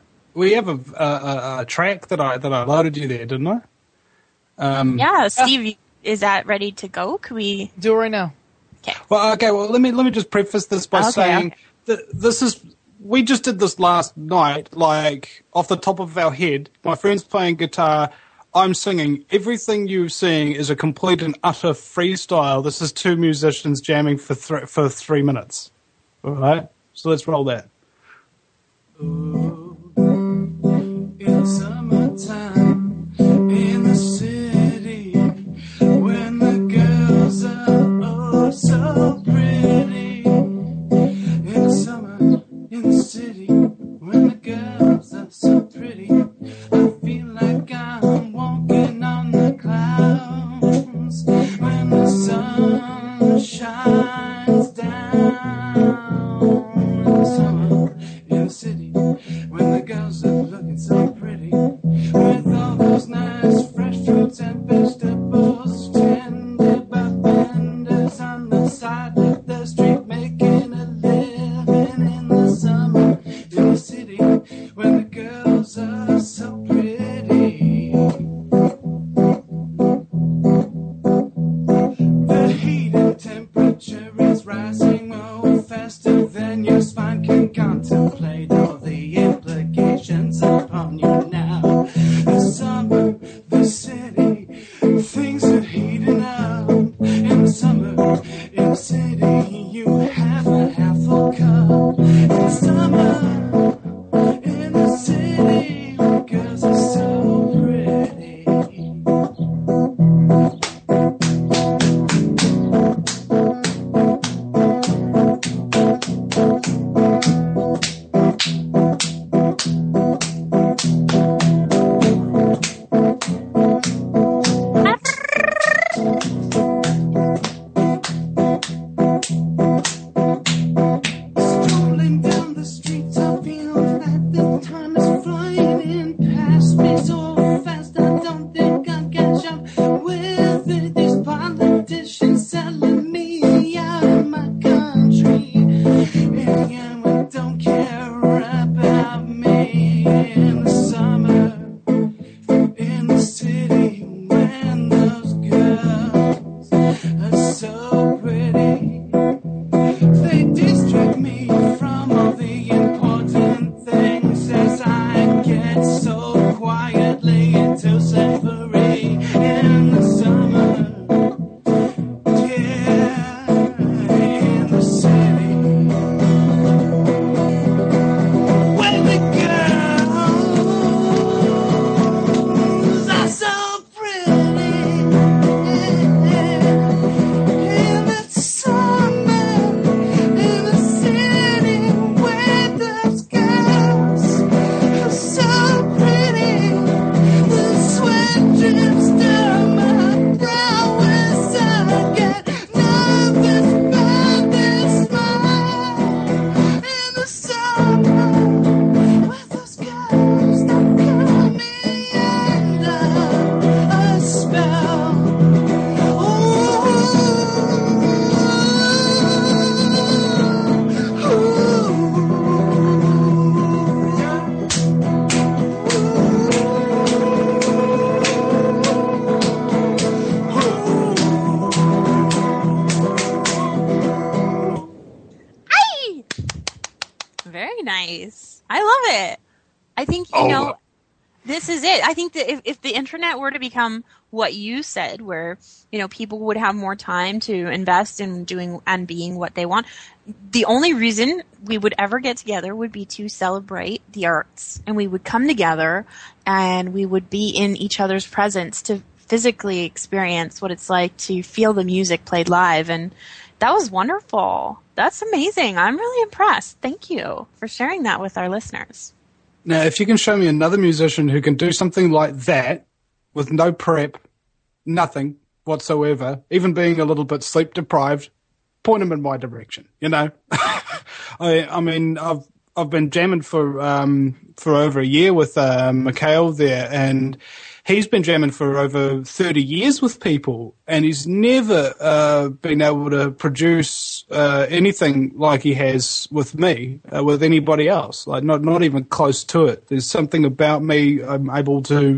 a track that I loaded you there, didn't I?
Steve, is that ready to go? Can we
do it right now?
Okay.
Well, let me just preface this by saying that we just did this last night, like off the top of our head. My friend's playing guitar, I'm singing. Everything you're seeing is a complete and utter freestyle. This is two musicians jamming for 3 minutes. All right, so let's roll that. Ooh, it's summertime in the city when the girls are so pretty. In the summer in the city when the girls are so pretty, I feel like I'm walking on the clouds when the sun shines down. In the summer in the city when the girls are looking so pretty, with all those nice fresh fruits and vegetables, tender by vendors on the side of the street, making a living in the summer in the city when the girls are so pretty. The heat and temperature is rising more faster than your spine can contemplate all the implications upon you now. The summer, the city, things are heating up. In the summer, in the city, you have a half full cup. In the summer, in the city, girls are so pretty. Strolling down the streets, I feel that the time is flying in past me so fast. I don't think I can jump with it. These politicians selling me out of my country, and we don't care about me. In the summer, in the city, when those girls are so pretty, they distract me from all the important things as I get so quietly into slavery. In the summer, yeah, in the city, when the girls are so pretty. In the summer, in the city, where those girls are so pretty, the sweat drips down my brow as I get nervous by this smile. In the summer, where those girls don't kill me under a spell.
Very nice. I love it. I think, this is it. I think that if the internet were to become what you said, where, people would have more time to invest in doing and being what they want, the only reason we would ever get together would be to celebrate the arts. And we would come together and we would be in each other's presence to physically experience what it's like to feel the music played live. And that was wonderful. That's amazing. I'm really impressed. Thank you for sharing that with our listeners.
Now, if you can show me another musician who can do something like that with no prep, nothing whatsoever, even being a little bit sleep deprived, point him in my direction. I mean, I've been jamming for over a year with Mikhail there, and he's been jamming for over 30 years with people, and he's never been able to produce anything like he has with me, with anybody else. Like not even close to it. There's something about me. I'm able to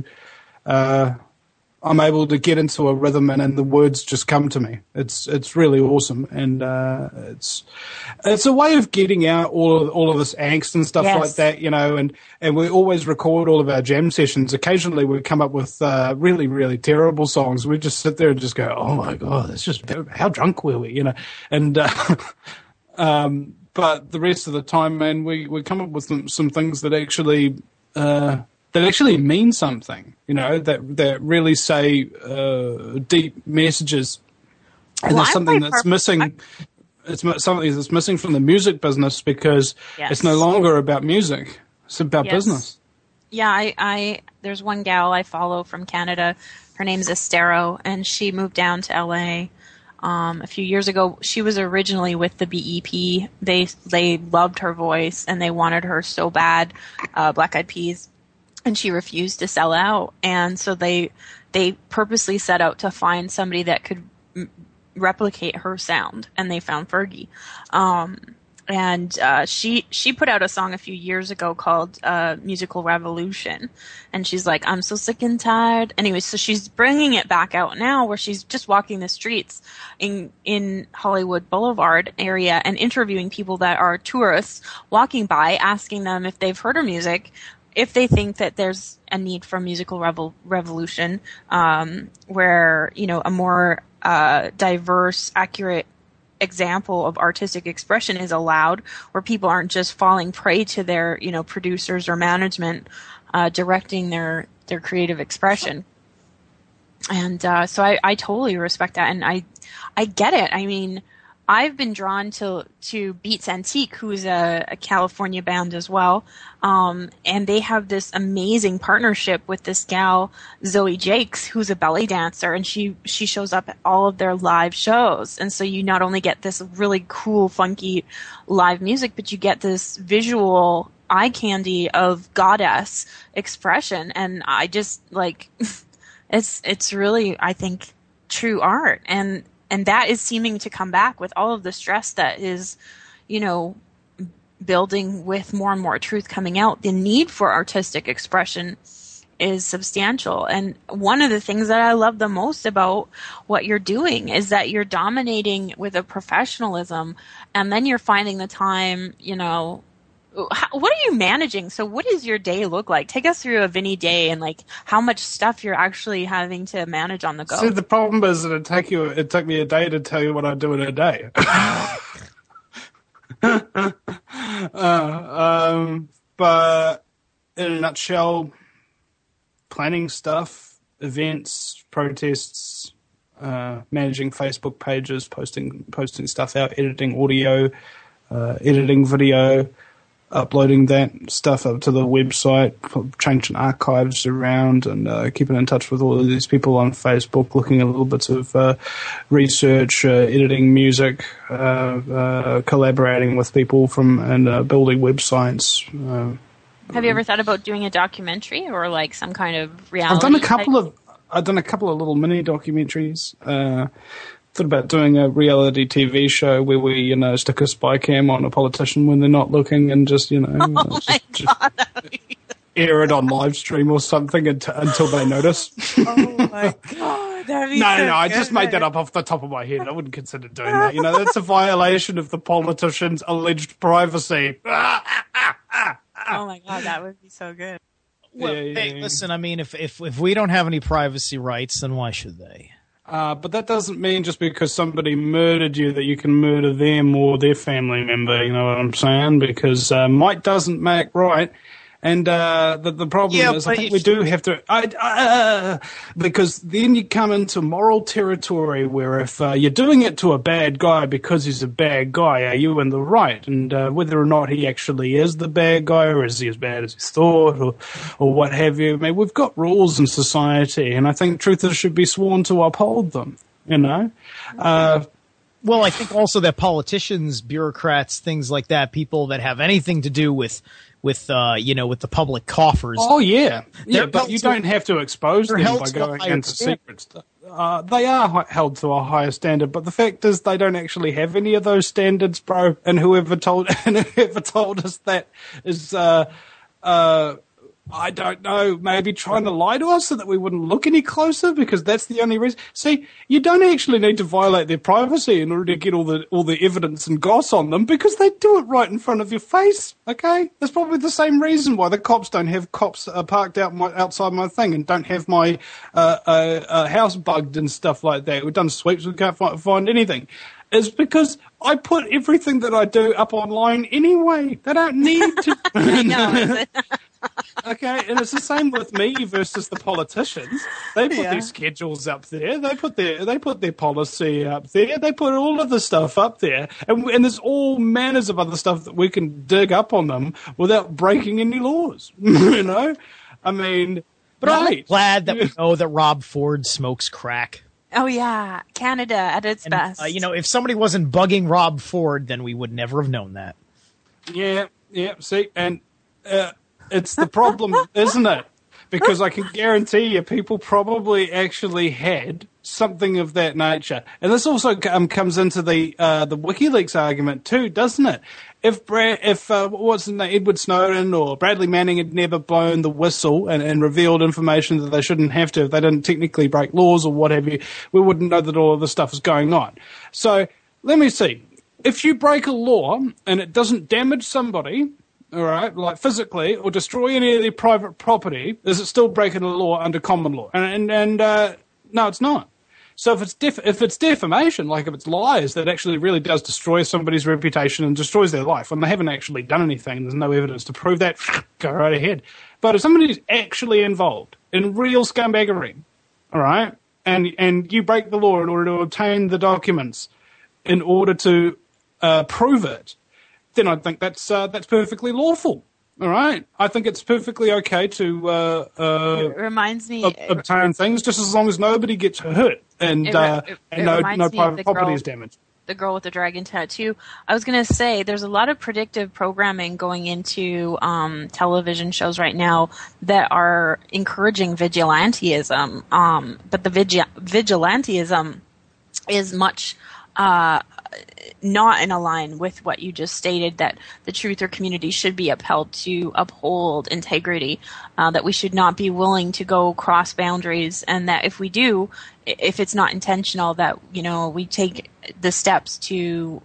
get into a rhythm, and the words just come to me. It's really awesome, and it's a way of getting out all of this angst and stuff like that, And we always record all of our jam sessions. Occasionally, we come up with really, really terrible songs. We just sit there and just go, "Oh my god, it's just how drunk were we?" And but the rest of the time, man, we come up with some things that actually mean something, that really say deep messages. And there's something that's missing. It's something that's missing from the music business because it's no longer about music. It's about business.
Yeah, I there's one gal I follow from Canada. Her name's Estero, and she moved down to LA a few years ago. She was originally with the BEP. They loved her voice, and they wanted her so bad, Black Eyed Peas. And she refused to sell out, and so they purposely set out to find somebody that could replicate her sound, and they found Fergie. And she put out a song a few years ago called Musical Revolution, and she's like, I'm so sick and tired. Anyway, so she's bringing it back out now, where she's just walking the streets in Hollywood Boulevard area and interviewing people that are tourists walking by, asking them if they've heard her music, if they think that there's a need for a musical revolution, where, a more diverse, accurate example of artistic expression is allowed, where people aren't just falling prey to their, producers or management directing their creative expression. And so I totally respect that, and I get it. I mean, I've been drawn to Beats Antique, who's a California band as well, and they have this amazing partnership with this gal, Zoe Jakes, who's a belly dancer, and she shows up at all of their live shows. And so you not only get this really cool, funky live music, but you get this visual eye candy of goddess expression. And I just, like, it's really, I think, true art. And that is seeming to come back with all of the stress that is, building with more and more truth coming out. The need for artistic expression is substantial. And one of the things that I love the most about what you're doing is that you're dominating with a professionalism, and then you're finding the time, what are you managing? So what does your day look like? Take us through a Vinny day and like how much stuff you're actually having to manage on the go.
So the problem is that it took me a day to tell you what I do in a day. But in a nutshell, planning stuff, events, protests, managing Facebook pages, posting stuff out, editing audio, editing video, uploading that stuff up to the website, changing archives around, and keeping in touch with all of these people on Facebook, looking at little bits of research, editing music, collaborating with people and building websites.
Have you ever thought about doing a documentary or like some kind of reality?
I've done a couple of little mini documentaries. Thought about doing a reality TV show where we, stick a spy cam on a politician when they're not looking, and just, just air it on live stream or something until they notice.
Oh my god!
No, I just made that up off the top of my head. I wouldn't consider doing that. That's a violation of the politician's alleged privacy.
Oh my god, that would be so good.
Well, hey, listen, I mean, if we don't have any privacy rights, then why should they?
But that doesn't mean just because somebody murdered you that you can murder them or their family member, you know what I'm saying? Because might doesn't make right. And the problem is, I think we do have to, because then you come into moral territory where if you're doing it to a bad guy because he's a bad guy, are you in the right? And whether or not he actually is the bad guy, or is he as bad as he's thought, or what have you. I mean, we've got rules in society, and I think truthers should be sworn to uphold them, you know?
Well, I think also that politicians, bureaucrats, things like that, people that have anything to do with the public coffers.
Oh yeah, but you don't have to expose them by going into secrets. They are held to a higher standard, but the fact is they don't actually have any of those standards, bro. And whoever told us that is, I don't know, maybe trying to lie to us so that we wouldn't look any closer, because that's the only reason. See, you don't actually need to violate their privacy in order to get all the evidence and goss on them, because they do it right in front of your face, okay? That's probably the same reason why the cops don't have cops parked outside my thing and don't have my house bugged and stuff like that. We've done sweeps, we can't find anything. Is because I put everything that I do up online anyway. They don't need to.
I know.
Okay, and it's the same with me versus the politicians. They put their schedules up there. They put their policy up there. They put all of the stuff up there, and there's all manners of other stuff that we can dig up on them without breaking any laws. You know, I mean,
but I'm glad that we know that Rob Ford smokes crack.
Oh yeah, Canada at its best.
If somebody wasn't bugging Rob Ford, then we would never have known that.
Yeah. See, and it's the problem, isn't it? Because I can guarantee you, people probably actually had something of that nature, and this also comes into the WikiLeaks argument too, doesn't it? If what's his name, Edward Snowden or Bradley Manning had never blown the whistle and revealed information that they shouldn't have to, if they didn't technically break laws or what have you, we wouldn't know that all of this stuff is going on. So let me see. If you break a law and it doesn't damage somebody, all right, like physically, or destroy any of their private property, is it still breaking a law under common law? And no, it's not. So if it's defamation, like if it's lies that actually really does destroy somebody's reputation and destroys their life when they haven't actually done anything, there's no evidence to prove that, go right ahead. But if somebody's actually involved in real scumbaggery, all right, and you break the law in order to obtain the documents in order to prove it, then I think that's perfectly lawful. All right, I think it's perfectly okay to
it reminds me
obtain things just as long as nobody gets hurt and no private property is damaged.
The girl with the dragon tattoo. I was going to say there's a lot of predictive programming going into television shows right now that are encouraging vigilantism. But the vigilantism is much not in a line with what you just stated, that the truther community should be upheld to uphold integrity, that we should not be willing to go cross boundaries, and that if we do, if it's not intentional, that we take the steps to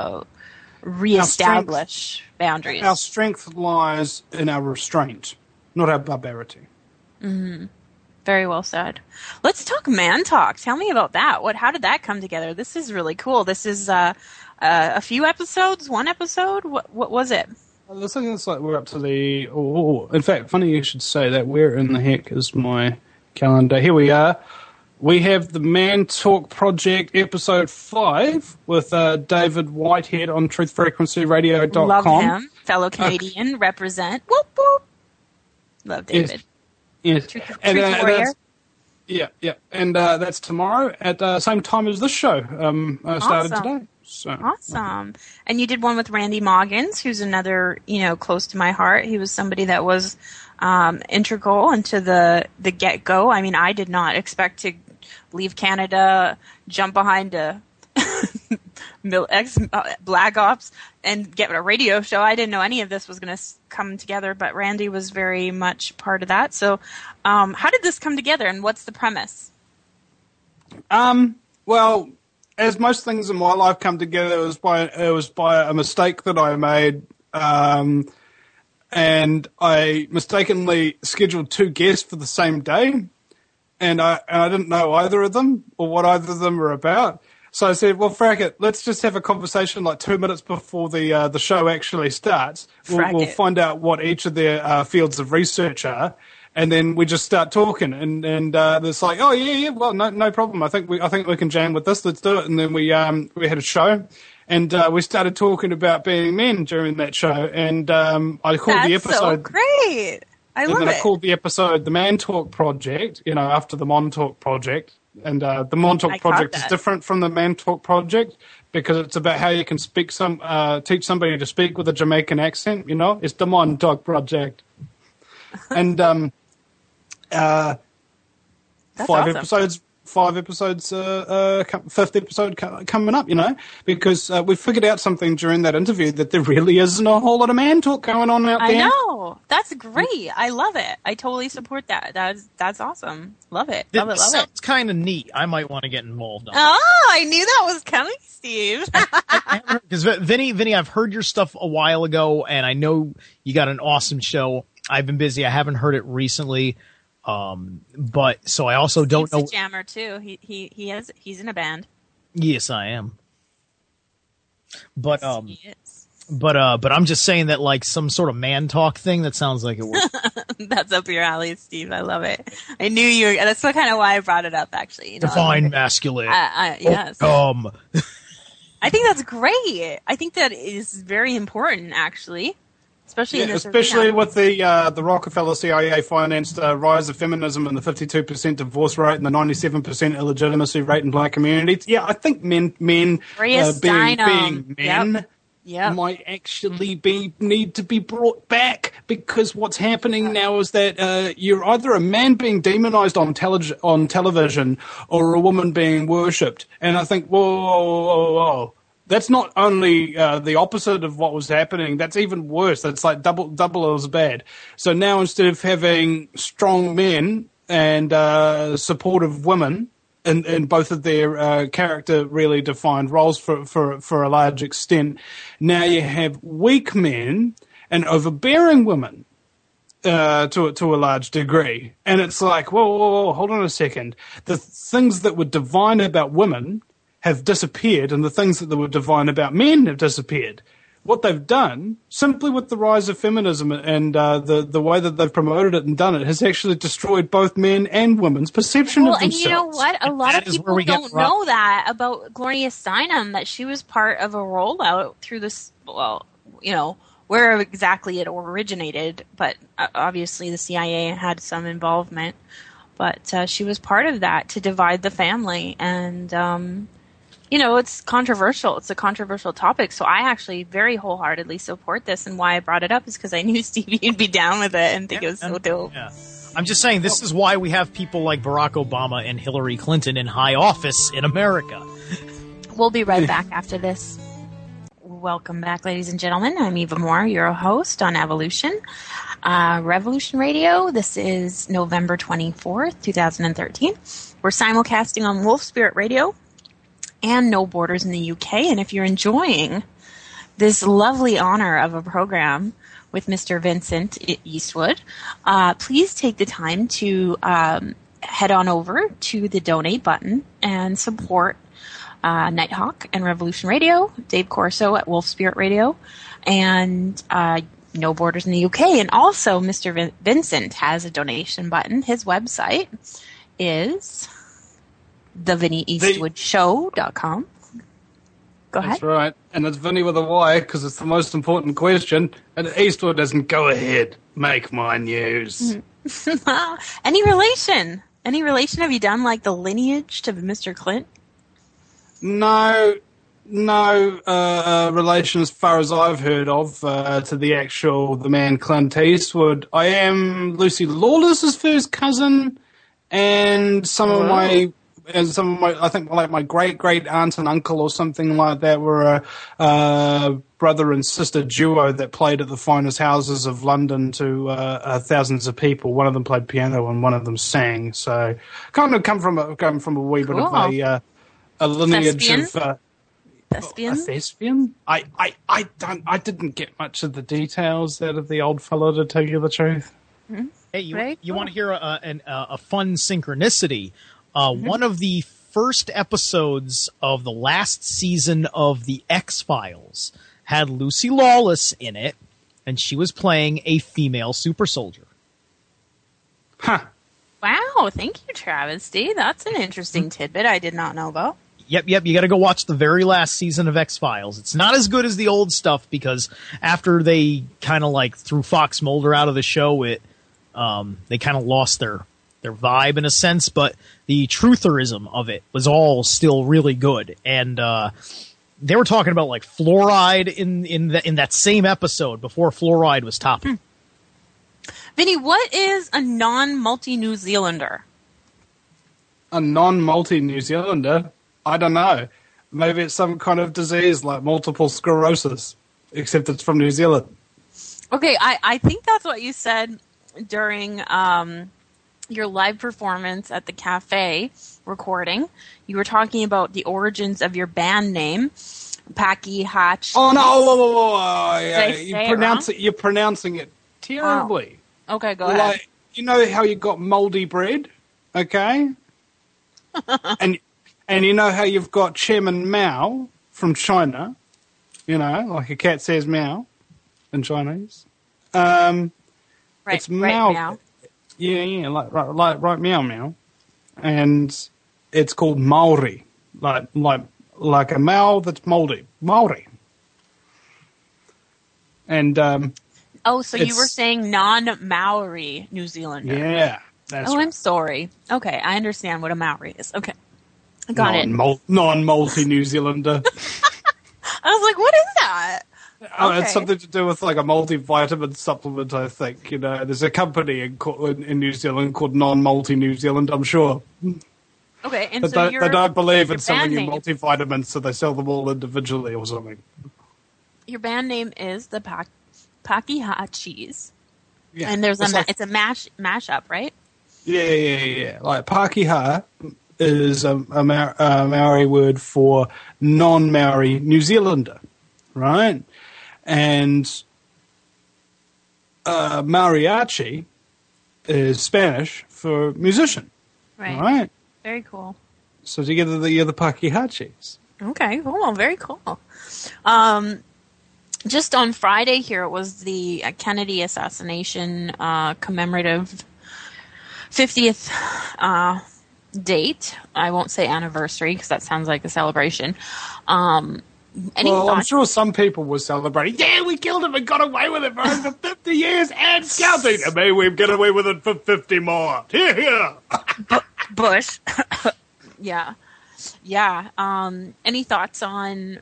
reestablish boundaries.
Our strength lies in our restraint, not our barbarity.
Mm-hmm. Very well said. Let's talk Man Talk. Tell me about that. How did that come together? This is really cool. This is a few episodes, one episode. What was it?
Looks like it's like we're up to the. In fact, funny you should say that. Where in the heck is my calendar? Here we are. We have the Man Talk Project episode 5 with David Whitehead on truthfrequencyradio.com.
Love him. Fellow Canadian. Represent. Whoop, whoop. Love David.
Yes.
Truth warrior.
Yeah. And that's tomorrow at the same time as this show started today. So,
awesome. Okay. And you did one with Randy Moggins, who's another, close to my heart. He was somebody that was integral into the get-go. I mean, I did not expect to leave Canada, jump behind a Black Ops, and get a radio show. I didn't know any of this was going to come together, but Randy was very much part of that. So how did this come together, and what's the premise?
Well, as most things in my life come together, it was by a mistake that I made and I mistakenly scheduled 2 guests for the same day, and I didn't know either of them or what either of them were about. So I said, well, frack it, let's just have a conversation like 2 minutes before the show actually starts. We'll find out what each of their fields of research are, and then we just start talking. And it's like, oh yeah, well, no problem. I think we can jam with this. Let's do it. And then we had a show, and we started talking about being men during that show. And I called the episode.
So great. I love it.
I called the episode the Man Talk Project, after the Mon Talk Project. And the Mon Talk Project is different from the Man Talk Project because it's about how you can teach somebody to speak with a Jamaican accent, It's the Mon Talk Project. And
That's
five
awesome.
episodes, fifth episode coming up, because we figured out something during that interview that there really isn't a whole lot of man talk going on out there.
I know. That's great. I love it. I totally support that. That's awesome. Love it. Love it.
Sounds kind of neat. I might want to get involved on it.
Oh, I knew that was coming, Steve.
Because Vinny, I've heard your stuff a while ago, and I know you got an awesome show. I've been busy. I haven't heard it recently. But so I also don't know.
He's a jammer too. He's in a band.
Yes, I am. But
He is.
but I'm just saying that like some sort of man talk thing that sounds like it would.
That's up your alley, Steve. I love it. I knew you were. That's kind of why I brought it up, actually.
Define masculine.
Yes.
I
think that's great. I think that is very important, actually. Especially in this
especially
arena.
with the Rockefeller CIA financed rise of feminism and the 52% divorce rate and the 97% illegitimacy rate in black communities. Yeah, I think men being men might actually need to be brought back, because what's happening now is that you're either a man being demonized on television or a woman being worshipped. And I think, whoa. That's not only the opposite of what was happening. That's even worse. That's like double as bad. So now instead of having strong men and supportive women in both of their character really defined roles for a large extent, now you have weak men and overbearing women to a large degree. And it's like, whoa, hold on a second. The things that were divine about women have disappeared, and the things that were divine about men have disappeared. What they've done, simply with the rise of feminism and the way that they've promoted it and done it, has actually destroyed both men and women's perception of themselves.
And you know what? A lot of people don't know that about Gloria Steinem, that she was part of a rollout through this, where exactly it originated, but obviously the CIA had some involvement. But she was part of that to divide the family, and it's controversial. It's a controversial topic. So I actually very wholeheartedly support this. And why I brought it up is because I knew Stevie would be down with it and think it was so dope.
Yeah. I'm just saying this is why we have people like Barack Obama and Hillary Clinton in high office in America.
We'll be right back after this. Welcome back, ladies and gentlemen. I'm Eva Moore, your host on Evolution. Revolution Radio. This is November 24th, 2013. We're simulcasting on Wolf Spirit Radio and No Borders in the UK. And if you're enjoying this lovely honor of a program with Mr. Vincent Eastwood, please take the time to head on over to the donate button and support Nighthawk and Revolution Radio, Dave Corso at Wolf Spirit Radio, and No Borders in the UK. And also Mr. Vincent has a donation button. His website is theVinnyEastwoodShow.com. Go ahead.
That's right. And it's Vinny with a Y because it's the most important question. And Eastwood doesn't go ahead. Make my news.
Any relation? Any relation? Have you done like the lineage to Mr. Clint?
No relation as far as I've heard of to the man Clint Eastwood. I am Lucy Lawless's first cousin, and some of my, I think like my great aunt and uncle or something like that were a brother and sister duo that played at the finest houses of London to thousands of people. One of them played piano and one of them sang. So kind of come from a wee bit of a lineage of
Thespian?
A thespian? I didn't get much of the details out of the old fellow, to tell you the truth.
Hey, you
Very cool.
want to hear a fun synchronicity? One of the first episodes of the last season of The X-Files had Lucy Lawless in it, and she was playing a female super soldier.
Huh.
Wow, thank you, Travesty. That's an interesting tidbit I did not know about.
Yep. You got to go watch the very last season of X-Files. It's not as good as the old stuff because after they kind of like threw Fox Mulder out of the show, they kind of lost their vibe in a sense. But the trutherism of it was all still really good, and they were talking about like fluoride in that same episode before fluoride was topic.
Vinny, what is a non-multi-New Zealander?
A non-multi-New Zealander? I don't know. Maybe it's some kind of disease like multiple sclerosis, except it's from New Zealand.
Okay, I think that's what you said during your live performance at the cafe recording. You were talking about the origins of your band name, Packy Hatch.
Oh no! You're pronouncing it terribly.
Oh. Okay, go ahead.
Like, you know how you got moldy bread, okay? and you know how you've got Chairman Mao from China, you know, like a cat says meow in Chinese. It's Mao.
Meow.
Yeah, like meow meow, and it's called Maori, like a Mao that's moldy, Maori. And
so you were saying non-Maori New Zealander.
Yeah, that's right.
I'm sorry. Okay, I understand what a Maori is. Okay, I got it.
Non-multi New Zealander.
I was like, what is that?
Oh,
Okay.
it's something to do with like a multivitamin supplement, I think. You know, there's a company in New Zealand called Non-Multi New Zealand, I'm sure.
Okay, and
They
so
don't, they don't believe in
your
selling
band
you
name-
multivitamins, so they sell them all individually or something.
Your band name is the Packy Hachis.
Yeah,
And there's
it's
a mashup, right?
Yeah. Like Pakeha is a Maori word for non-Maori New Zealander, right? And mariachi is Spanish for musician, right?
Very cool.
So together you're the Pakehachis.
Okay, well, very cool. Just on Friday here, it was the Kennedy assassination commemorative 50th date. I won't say anniversary because that sounds like a celebration. Any
Well, I'm
thoughts?
sure some people were celebrating. Yeah, we killed him and got away with it for over 50 years and counting. And maybe we'll get away with it for 50 more. Here.
Bush. Yeah. Any thoughts on,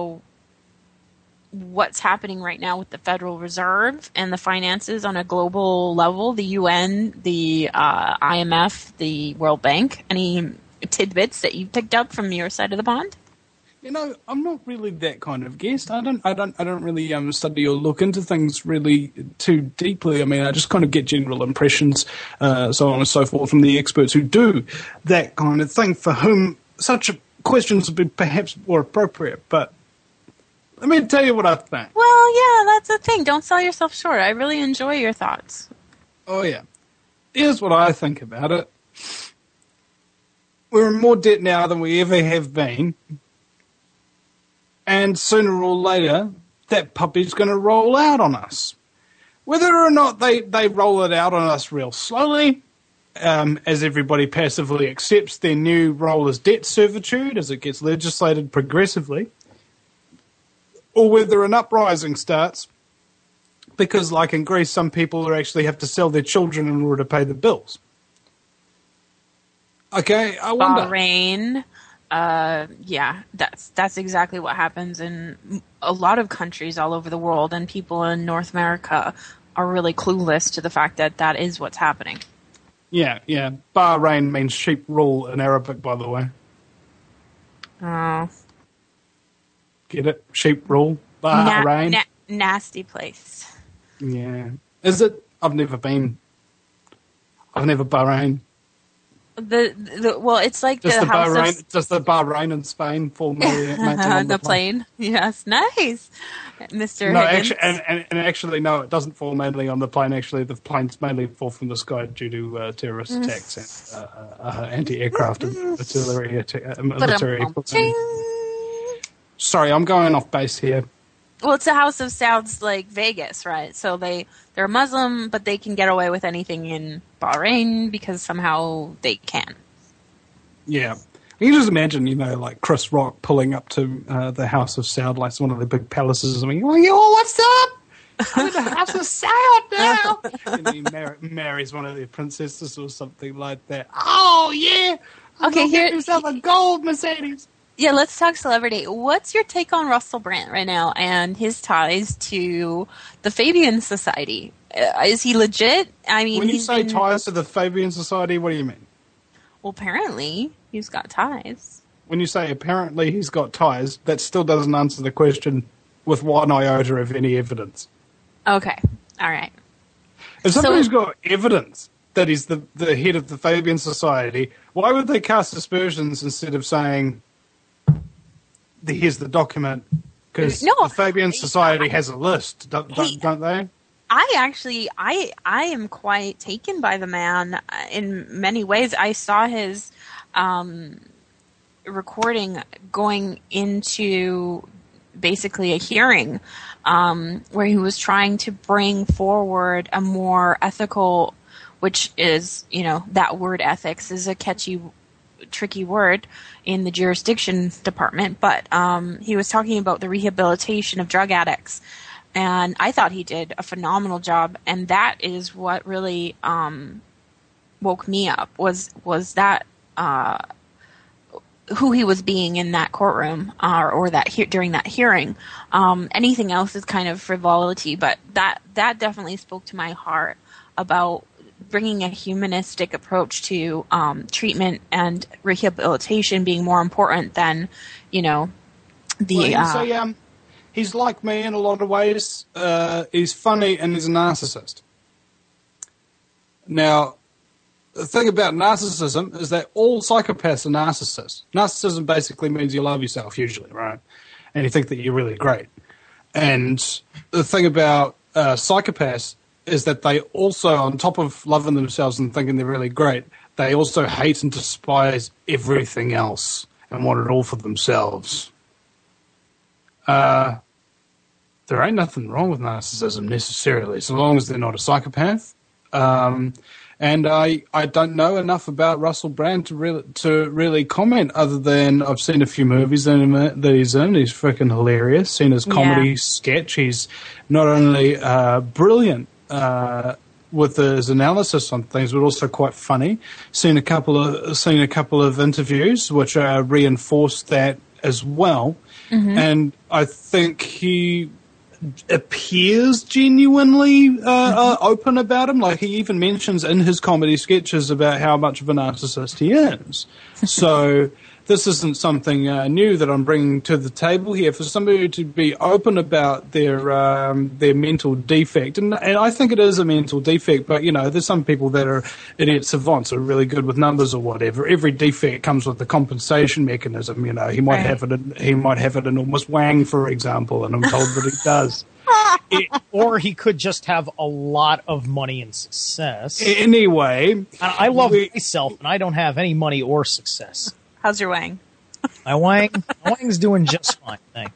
what's happening right now with the Federal Reserve and the finances on a global level, the UN, the IMF, the World Bank? Any tidbits that you've picked up from your side of the pond?
I'm not really that kind of guest. I don't really study or look into things really too deeply. I mean, I just kind of get general impressions, so on and so forth, from the experts who do that kind of thing, for whom such questions would be perhaps more appropriate. But let me tell you what I think.
Well, yeah, that's the thing. Don't sell yourself short. I really enjoy your thoughts.
Oh, yeah. Here's what I think about it. We're in more debt now than we ever have been. And sooner or later, that puppy's going to roll out on us. Whether or not they roll it out on us real slowly, as everybody passively accepts their new role as debt servitude as it gets legislated progressively, or whether an uprising starts, because like in Greece, some people actually have to sell their children in order to pay the bills. Okay, I wonder.
Bahrain. Yeah, that's exactly what happens in a lot of countries all over the world, and people in North America are really clueless to the fact that that is what's happening.
Yeah. Bahrain means sheep rule in Arabic, by the way.
Oh.
Get it? Sheep rule. Bahrain.
Nasty place.
Yeah. Is it? I've never been. I've never Bahrain.
Well, it's like
Just
the house
the Bahrain in Spain formerly
on the plane. Yes, nice, Mr.
No,
Higgins.
actually, no, it doesn't fall mainly on the plane. Actually, the planes mainly fall from the sky due to terrorist attacks and anti-aircraft and artillery military. Sorry, I'm going off base here.
Well, it's a house of sounds like Vegas, right? So they're Muslim, but they can get away with anything in Bahrain because somehow they can.
Yeah. You can just imagine, like Chris Rock pulling up to the House of Sound, like one of the big palaces, and going, "Yo, what's up? I'm in the House of Sound now." And he marries one of their princesses or something like that. Oh, yeah.
Okay,
get yourself a gold Mercedes.
Yeah, let's talk celebrity. What's your take on Russell Brand right now and his ties to the Fabian Society? Is he legit? I mean,
when you say ties to the Fabian Society, what do you mean?
Well, apparently he's got ties.
When you say apparently he's got ties, that still doesn't answer the question with one iota of any evidence.
Okay, all right.
If somebody's got evidence that he's the head of the Fabian Society, why would they cast aspersions instead of saying, here's the document? Because the Fabian Society has a list, don't they?
I am quite taken by the man in many ways. I saw his recording going into basically a hearing where he was trying to bring forward a more ethical, which is, that word ethics is a catchy, tricky word in the jurisdiction department, but he was talking about the rehabilitation of drug addicts. And I thought he did a phenomenal job, and that is what really woke me up, was that who he was being in that courtroom or that during that hearing. Anything else is kind of frivolity, but that definitely spoke to my heart about bringing a humanistic approach to treatment and rehabilitation being more important than,
he's like me in a lot of ways. He's funny and he's a narcissist. Now, the thing about narcissism is that all psychopaths are narcissists. Narcissism basically means you love yourself, usually, right? And you think that you're really great. And the thing about psychopaths is that they also, on top of loving themselves and thinking they're really great, they also hate and despise everything else and want it all for themselves. There ain't nothing wrong with narcissism necessarily, so long as they're not a psychopath. And I don't know enough about Russell Brand to really comment, other than I've seen a few movies that he's in. He's freaking hilarious. Seen his comedy sketch. He's not only brilliant with his analysis on things, but also quite funny. Seen a couple of interviews which reinforce that as well. Mm-hmm. And I think he appears genuinely open about him. Like, he even mentions in his comedy sketches about how much of a narcissist he is. So this isn't something new that I'm bringing to the table here. For somebody to be open about their mental defect, and I think it is a mental defect, but there's some people that are idiot savants, are really good with numbers or whatever. Every defect comes with a compensation mechanism. He might have it in almost Wang, for example, and I'm told that he does.
Or he could just have a lot of money and success.
Anyway,
I love myself, and I don't have any money or success.
How's your Wang?
My Wang's doing just fine, thanks.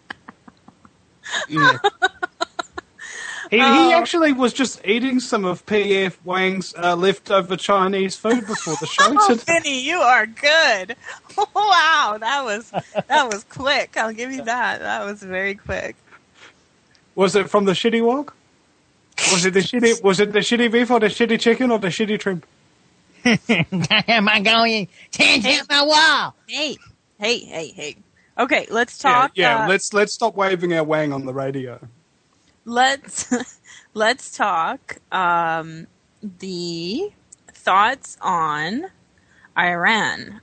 Yeah. He actually was just eating some of P.F. Wang's leftover Chinese food before the show today.
Vinny, you are good. Wow, that was quick. I'll give you that. That was very quick.
Was it from the shitty wok? Was it the shitty beef or the shitty chicken or the shitty shrimp?
Am I going to hit my wall?
Hey. Okay, let's talk.
Yeah, let's stop waving our Wang on the radio.
Let's talk the thoughts on Iran.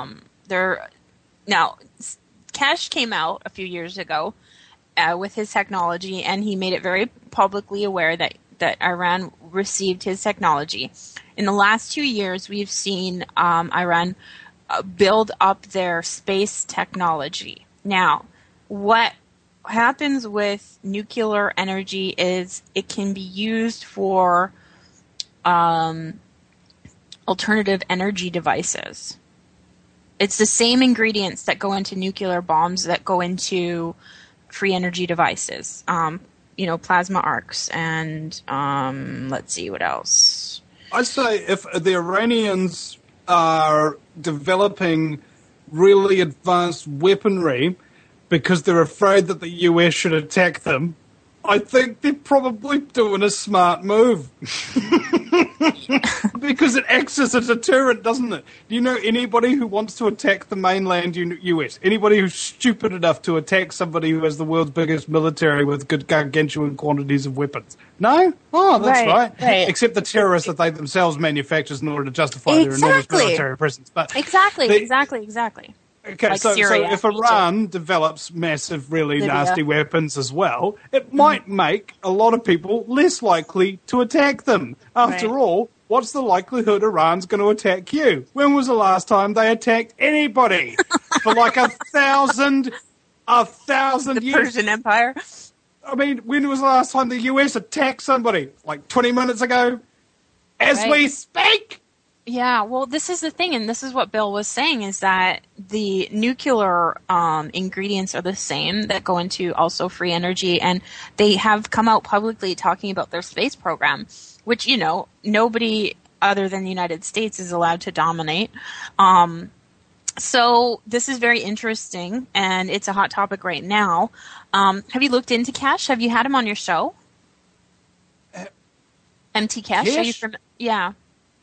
Now, Kesh came out a few years ago with his technology, and he made it very publicly aware that that Iran received his technology. In the last 2 years, we've seen Iran build up their space technology. Now, what happens with nuclear energy is it can be used for alternative energy devices. It's the same ingredients that go into nuclear bombs that go into free energy devices. Plasma arcs and let's see what else.
I'd say if the Iranians are developing really advanced weaponry because they're afraid that the US should attack them, I think they're probably doing a smart move. Because it acts as a deterrent, doesn't it? Do you know anybody who wants to attack the mainland US? Anybody who's stupid enough to attack somebody who has the world's biggest military with good gargantuan quantities of weapons? No? Oh, that's right. Except the terrorists that they themselves manufacture in order to justify their enormous military presence. But
exactly.
Okay,
like
so
Syria,
if Iran develops massive, really nasty weapons as well, it might make a lot of people less likely to attack them. After all, what's the likelihood Iran's going to attack you? When was the last time they attacked anybody? For like 1,000 years?
The Persian Empire?
I mean, when was the last time the US attacked somebody? Like 20 minutes ago? As we speak?
Yeah, well, this is the thing, and this is what Bill was saying, is that the nuclear ingredients are the same that go into also free energy, and they have come out publicly talking about their space program, which, nobody other than the United States is allowed to dominate. So this is very interesting, and it's a hot topic right now. Have you looked into Cash? Have you had him on your show? MT Cash?
Cash?
Are you yeah.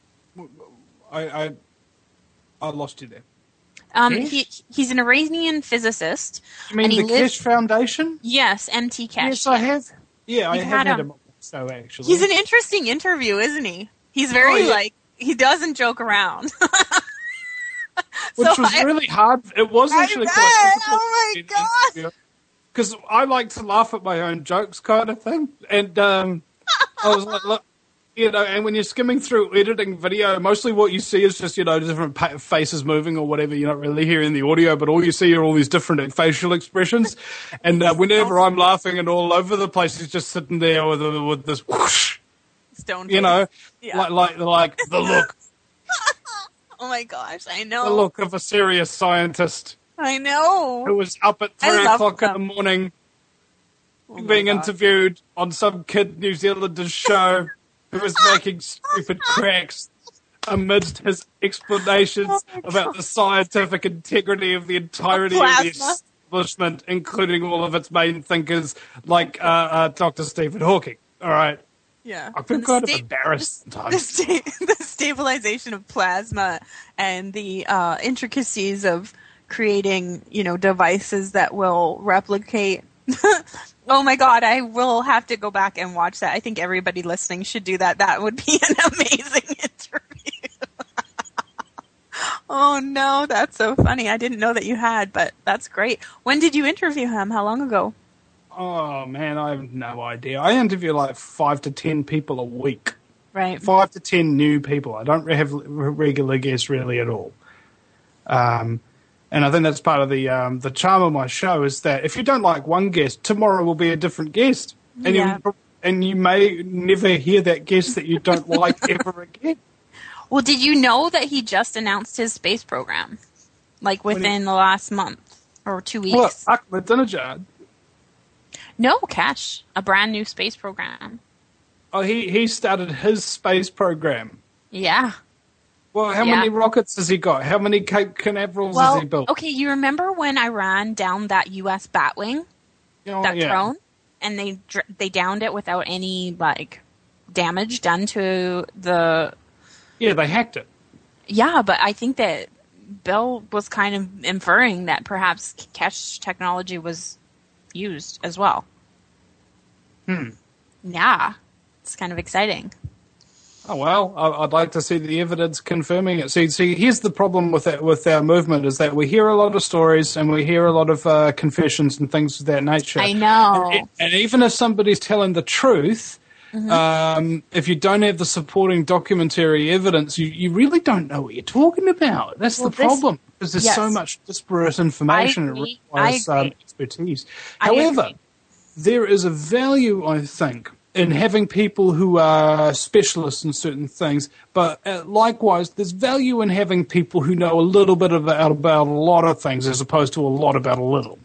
I lost you there.
He's an Iranian physicist.
You mean the Cash Foundation?
Yes, MT Cash.
Yes, I have. Yeah, I have had him. So actually,
he's an interesting interview, isn't he? He's very he doesn't joke around.
Which was really hard. It was actually quite difficult.
Oh my god!
Because I like to laugh at my own jokes, kind of thing, and I was like, look. And when you're skimming through editing video, mostly what you see is just, different faces moving or whatever. You're not really hearing the audio, but all you see are all these different facial expressions. And whenever I'm laughing and all over the place, he's just sitting there with this whoosh,
stone
face. Like the look.
Oh my gosh, I know.
The look of a serious scientist.
I know.
Who was up at 3 o'clock in the morning being interviewed on some kid New Zealander's show. Who was making stupid cracks amidst his explanations about the scientific integrity of the entirety of the establishment, including all of its main thinkers, like Dr. Stephen Hawking. All right.
Yeah.
I feel kind of embarrassed sometimes.
The stabilization of plasma and the intricacies of creating, devices that will replicate. Oh my god, I will have to go back and watch that. I think everybody listening should do that. That would be an amazing interview. Oh no, that's so funny. I didn't know that you had, but that's great. When did you interview him? How long ago?
Oh man, I have no idea. I interview like 5 to 10 people a week.
Right.
5 to 10 new people. I don't have regular guests really at all. And I think that's part of the charm of my show is that if you don't like one guest, tomorrow will be a different guest. And you may never hear that guest that you don't like ever again.
Well, did you know that he just announced his space program? Like within the last month or 2 weeks?
What, Ahmadinejad?
No, Cash. A brand new space program.
Oh, he started his space program.
Yeah.
Well, how many rockets has he got? How many Cape Canaverals has he built?
Okay, you remember when Iran downed that U.S. Batwing? Drone? And they downed it without any, damage done to the...
Yeah, they hacked it.
Yeah, but I think that Bill was kind of inferring that perhaps Cash technology was used as well. Yeah, it's kind of exciting.
Oh, well, I'd like to see the evidence confirming it. See, here's the problem with our movement is that we hear a lot of stories and we hear a lot of confessions and things of that nature.
I know.
And even if somebody's telling the truth, if you don't have the supporting documentary evidence, you really don't know what you're talking about. That's the problem, because there's so much disparate information. It requires expertise. However, there is a value, I think, in having people who are specialists in certain things, but likewise, there's value in having people who know a little bit about a lot of things as opposed to a lot about a little.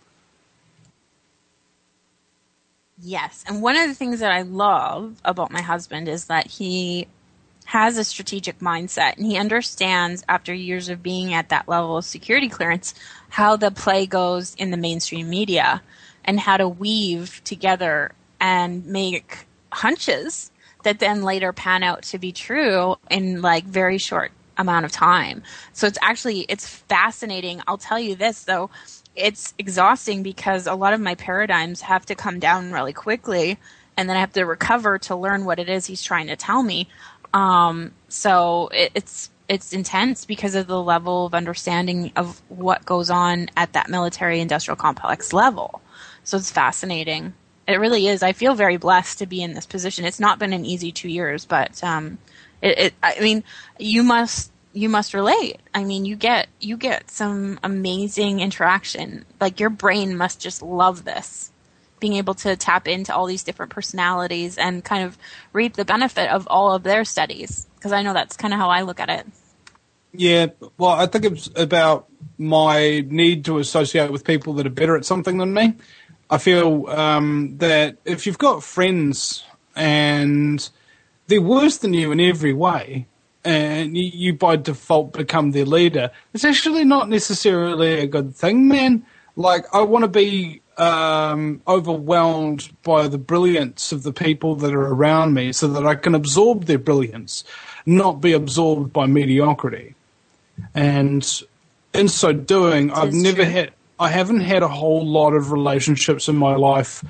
Yes, and one of the things that I love about my husband is that he has a strategic mindset, and he understands, after years of being at that level of security clearance, how the play goes in the mainstream media and how to weave together and make hunches that then later pan out to be true in like very short amount of time. So it's fascinating. I'll tell you this though, it's exhausting because a lot of my paradigms have to come down really quickly, and then I have to recover to learn what it is he's trying to tell me. So it's intense because of the level of understanding of what goes on at that military industrial complex level. So it's fascinating. It really is. I feel very blessed to be in this position. It's not been an easy 2 years, but I mean, you must relate. I mean, you get some amazing interaction. Like, your brain must just love this, being able to tap into all these different personalities and kind of reap the benefit of all of their studies. Because I know that's kind of how I look at it.
Yeah, well, I think it's about my need to associate with people that are better at something than me. I feel that if you've got friends and they're worse than you in every way, and you by default become their leader, it's actually not necessarily a good thing, man. Like, I want to be overwhelmed by the brilliance of the people that are around me so that I can absorb their brilliance, not be absorbed by mediocrity. And in so doing, I haven't had a whole lot of relationships in my life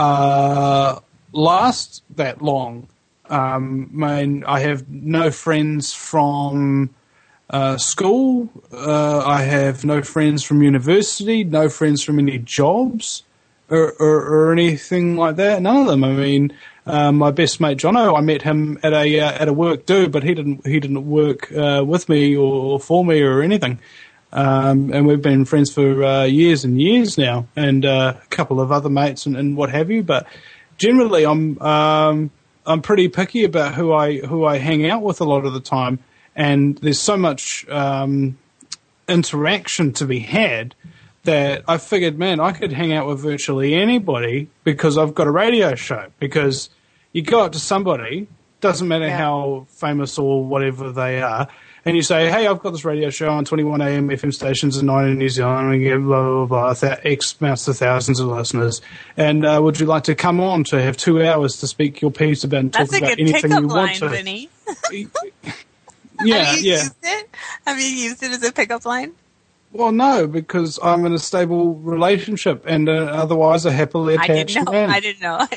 last that long. I have no friends from school. I have no friends from university, no friends from any jobs or anything like that. None of them. I mean, my best mate Jono, I met him at a work do, but he didn't work with me or for me or anything. And we've been friends for years and years now, and a couple of other mates and what have you. But generally, I'm pretty picky about who I hang out with a lot of the time, and there's so much interaction to be had that I figured, man, I could hang out with virtually anybody because I've got a radio show. Because you go up to somebody, doesn't matter how famous or whatever they are, and you say, hey, I've got this radio show on 21 AM FM stations in 9 in New Zealand, and we get blah, blah, blah, X amounts to thousands of listeners. And would you like to come on to have 2 hours to speak your piece about and talk about anything you want to?
That's a good pickup line, Vinny.
Yeah,
Have you used it? Have you used it as a pickup line?
Well, no, because I'm in a stable relationship and otherwise a happily attached man.
I didn't know.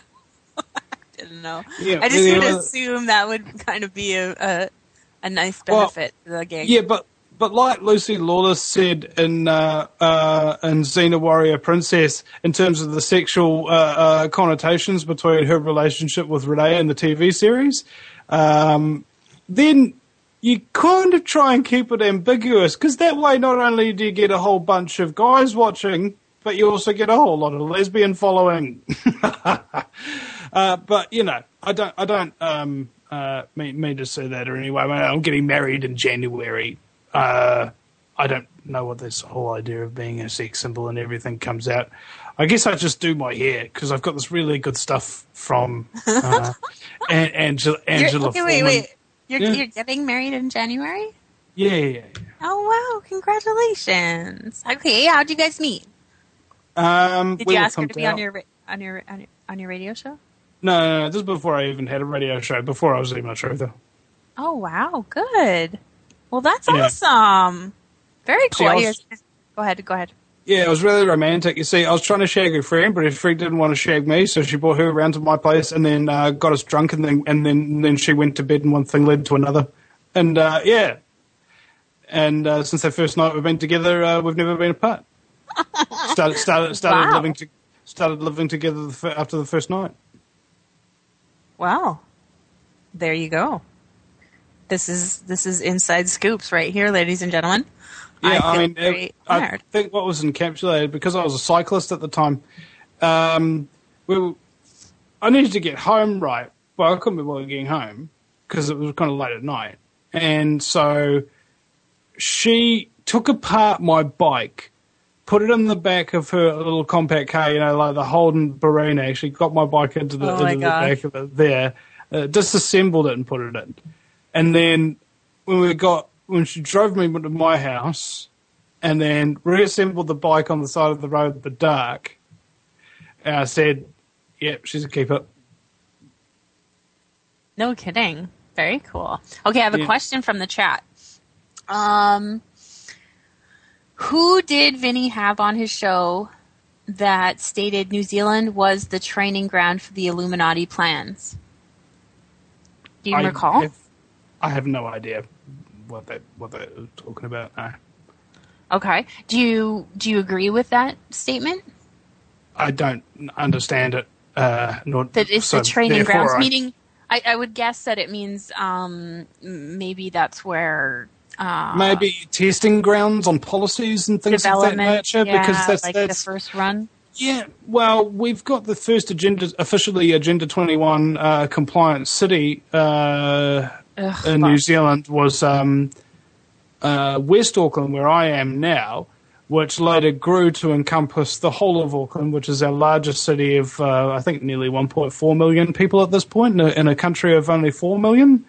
Yeah, I just would assume that would kind of be a nice benefit to the gig.
Yeah, but like Lucy Lawless said in Xena Warrior Princess, in terms of the sexual connotations between her relationship with Renee in the TV series, then you kind of try and keep it ambiguous, because that way not only do you get a whole bunch of guys watching, but you also get a whole lot of lesbian following. But you know, I don't mean to say that or anyway. I'm getting married in January. I don't know what this whole idea of being a sex symbol and everything comes out. I guess I just do my hair because I've got this really good stuff from Angela.
Wait. You're getting married in January?
Yeah.
Oh wow! Congratulations. Okay, how'd you guys meet? Did you ask her to be on your radio show?
No, this is before I even had a radio show. Before I was even a truther.
Oh wow! Good. Well, that's awesome. Very cool. Go ahead.
Yeah, it was really romantic. You see, I was trying to shag her friend, but her friend didn't want to shag me, so she brought her around to my place and then got us drunk, and then she went to bed, and one thing led to another. And since that first night we've been together, we've never been apart. Started living together after the first night.
Well, there you go. This is inside scoops right here, ladies and gentlemen.
Yeah,
I
think what was encapsulated, because I was a cyclist at the time, I needed to get home right. Well, I couldn't be bothered getting home because it was kind of late at night. And so she took apart my bike, put it in the back of her little compact car, like the Holden Barina. She got my bike into the back of it there, disassembled it and put it in. And then when she drove me to my house and then reassembled the bike on the side of the road in the dark, I said, yep, she's a keeper.
No kidding. Very cool. Okay, I have a question from the chat. Who did Vinny have on his show that stated New Zealand was the training ground for the Illuminati plans? Do you recall?
I have no idea what they're talking about. No.
Okay. Do you agree with that statement?
I don't understand it.
That it's the training grounds, meaning I would guess that it means maybe that's where
maybe testing grounds on policies and things of that nature, because that's
the first run.
Yeah, well, we've got the first officially Agenda 21 compliant city in New Zealand was West Auckland, where I am now, which later grew to encompass the whole of Auckland, which is our largest city of, I think, nearly 1.4 million people at this point in a country of only 4 million,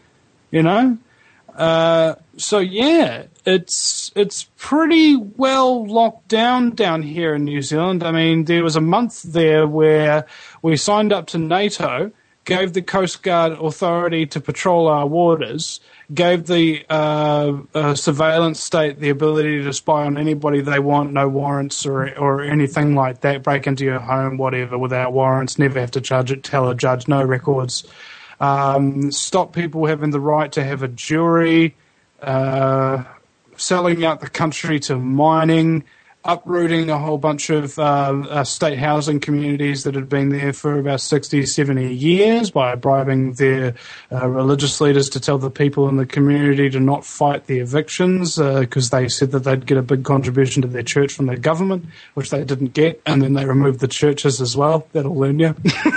So, yeah, it's pretty well locked down here in New Zealand. I mean, there was a month there where we signed up to NATO, gave the Coast Guard authority to patrol our waters, gave the surveillance state the ability to spy on anybody they want, no warrants or anything like that, break into your home, whatever, without warrants, never have to tell a judge, no records, stop people having the right to have a jury, selling out the country to mining, uprooting a whole bunch of state housing communities that had been there for about 60, 70 years by bribing their religious leaders to tell the people in the community to not fight the evictions because they said that they'd get a big contribution to their church from the government, which they didn't get, and then they removed the churches as well. That'll learn you.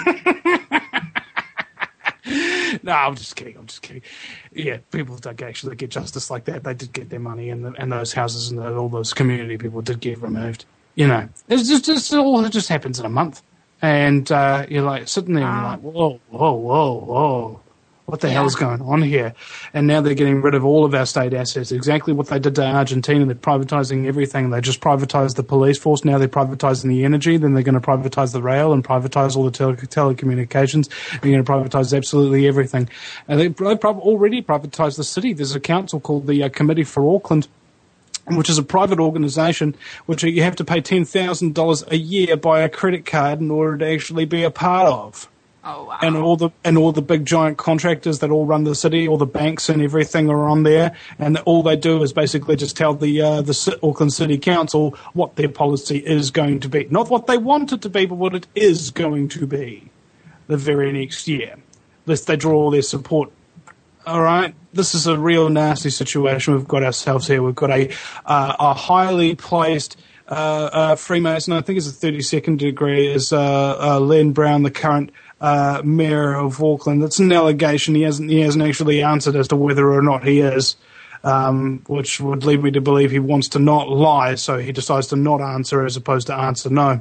No, I'm just kidding. Yeah, people don't actually get justice like that. They did get their money, and those houses and all those community people did get removed. It's just it all just happens in a month, and you're like sitting there and you're like, whoa, what the hell is going on here? And now they're getting rid of all of our state assets. Exactly what they did to Argentina. They're privatizing everything. They just privatized the police force. Now they're privatizing the energy. Then they're going to privatize the rail and privatize all the telecommunications. They're going to privatize absolutely everything. And they've already privatized the city. There's a council called the Committee for Auckland, which is a private organisation which you have to pay $10,000 a year by a credit card in order to actually be a part of.
Oh, wow.
And all the big giant contractors that all run the city, all the banks and everything are on there, and all they do is basically just tell the Auckland City Council what their policy is going to be, not what they want it to be, but what it is going to be the very next year, lest they draw all their support. All right, this is a real nasty situation we've got ourselves here. We've got a highly placed Freemason. I think it's a 32nd degree. Is Len Brown, the current mayor of Auckland. That's an allegation. He hasn't actually answered as to whether or not he is, which would lead me to believe he wants to not lie, so he decides to not answer as opposed to answer no.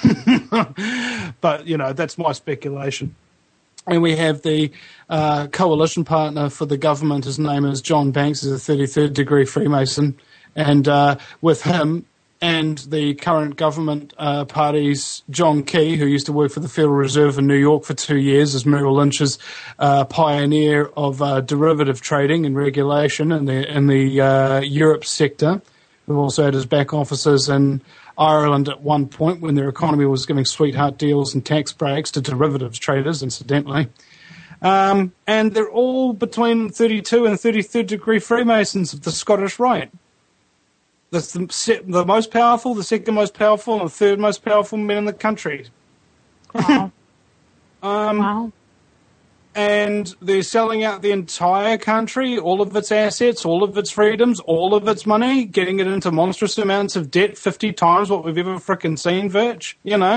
But that's my speculation. And we have the coalition partner for the government. His name is John Banks. He's a 33rd degree Freemason, and with him and the current government party's John Key, who used to work for the Federal Reserve in New York for 2 years as Merrill Lynch's pioneer of derivative trading and regulation in the Europe sector, who also had his back offices in Ireland at one point when their economy was giving sweetheart deals and tax breaks to derivatives traders, incidentally. And they're all between 32 and 33rd degree Freemasons of the Scottish Rite. That's the most powerful, the second most powerful, and the third most powerful men in the country.
Wow. Wow.
and they're selling out the entire country, all of its assets, all of its freedoms, all of its money, getting it into monstrous amounts of debt, 50 times what we've ever frickin' seen, Virch,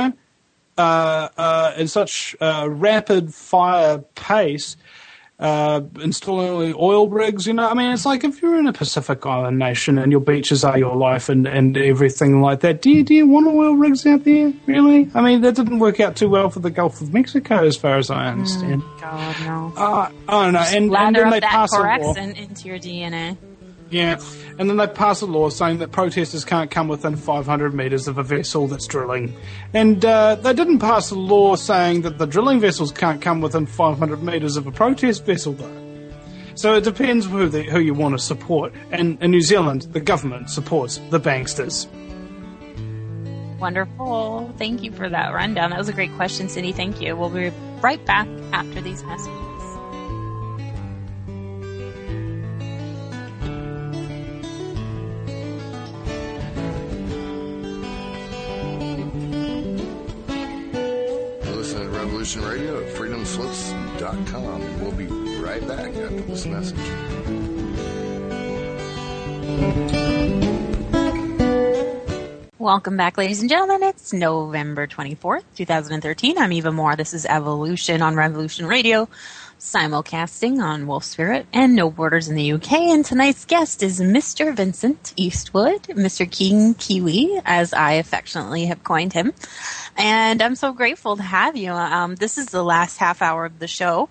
in such rapid fire pace, installing oil rigs, I mean, it's like if you're in a Pacific Island nation and your beaches are your life and everything like that, do you want oil rigs out there, really? I mean, that didn't work out too well for the Gulf of Mexico, as far as I understand.
God, no.
I don't know. And
lather
then
up
they
that
pass a law.
Corexin into your DNA.
Yeah, and then they pass a law saying that protesters can't come within 500 metres of a vessel that's drilling. And they didn't pass a law saying that the drilling vessels can't come within 500 metres of a protest vessel, though. So it depends who you want to support. And in New Zealand, the government supports the banksters.
Wonderful. Thank you for that rundown. That was a great question, Cindy. Thank you. We'll be right back after these messages.
Revolution Radio at freedomslips.com. And we'll be right back after this message.
Welcome back, ladies and gentlemen. It's November 24th, 2013. I'm Eva Moore. This is Evolution on Revolution Radio, simulcasting on Wolf Spirit and No Borders in the UK. And tonight's guest is Mr. Vincent Eastwood, Mr. King Kiwi, as I affectionately have coined him. And I'm so grateful to have you. This is the last half hour of the show.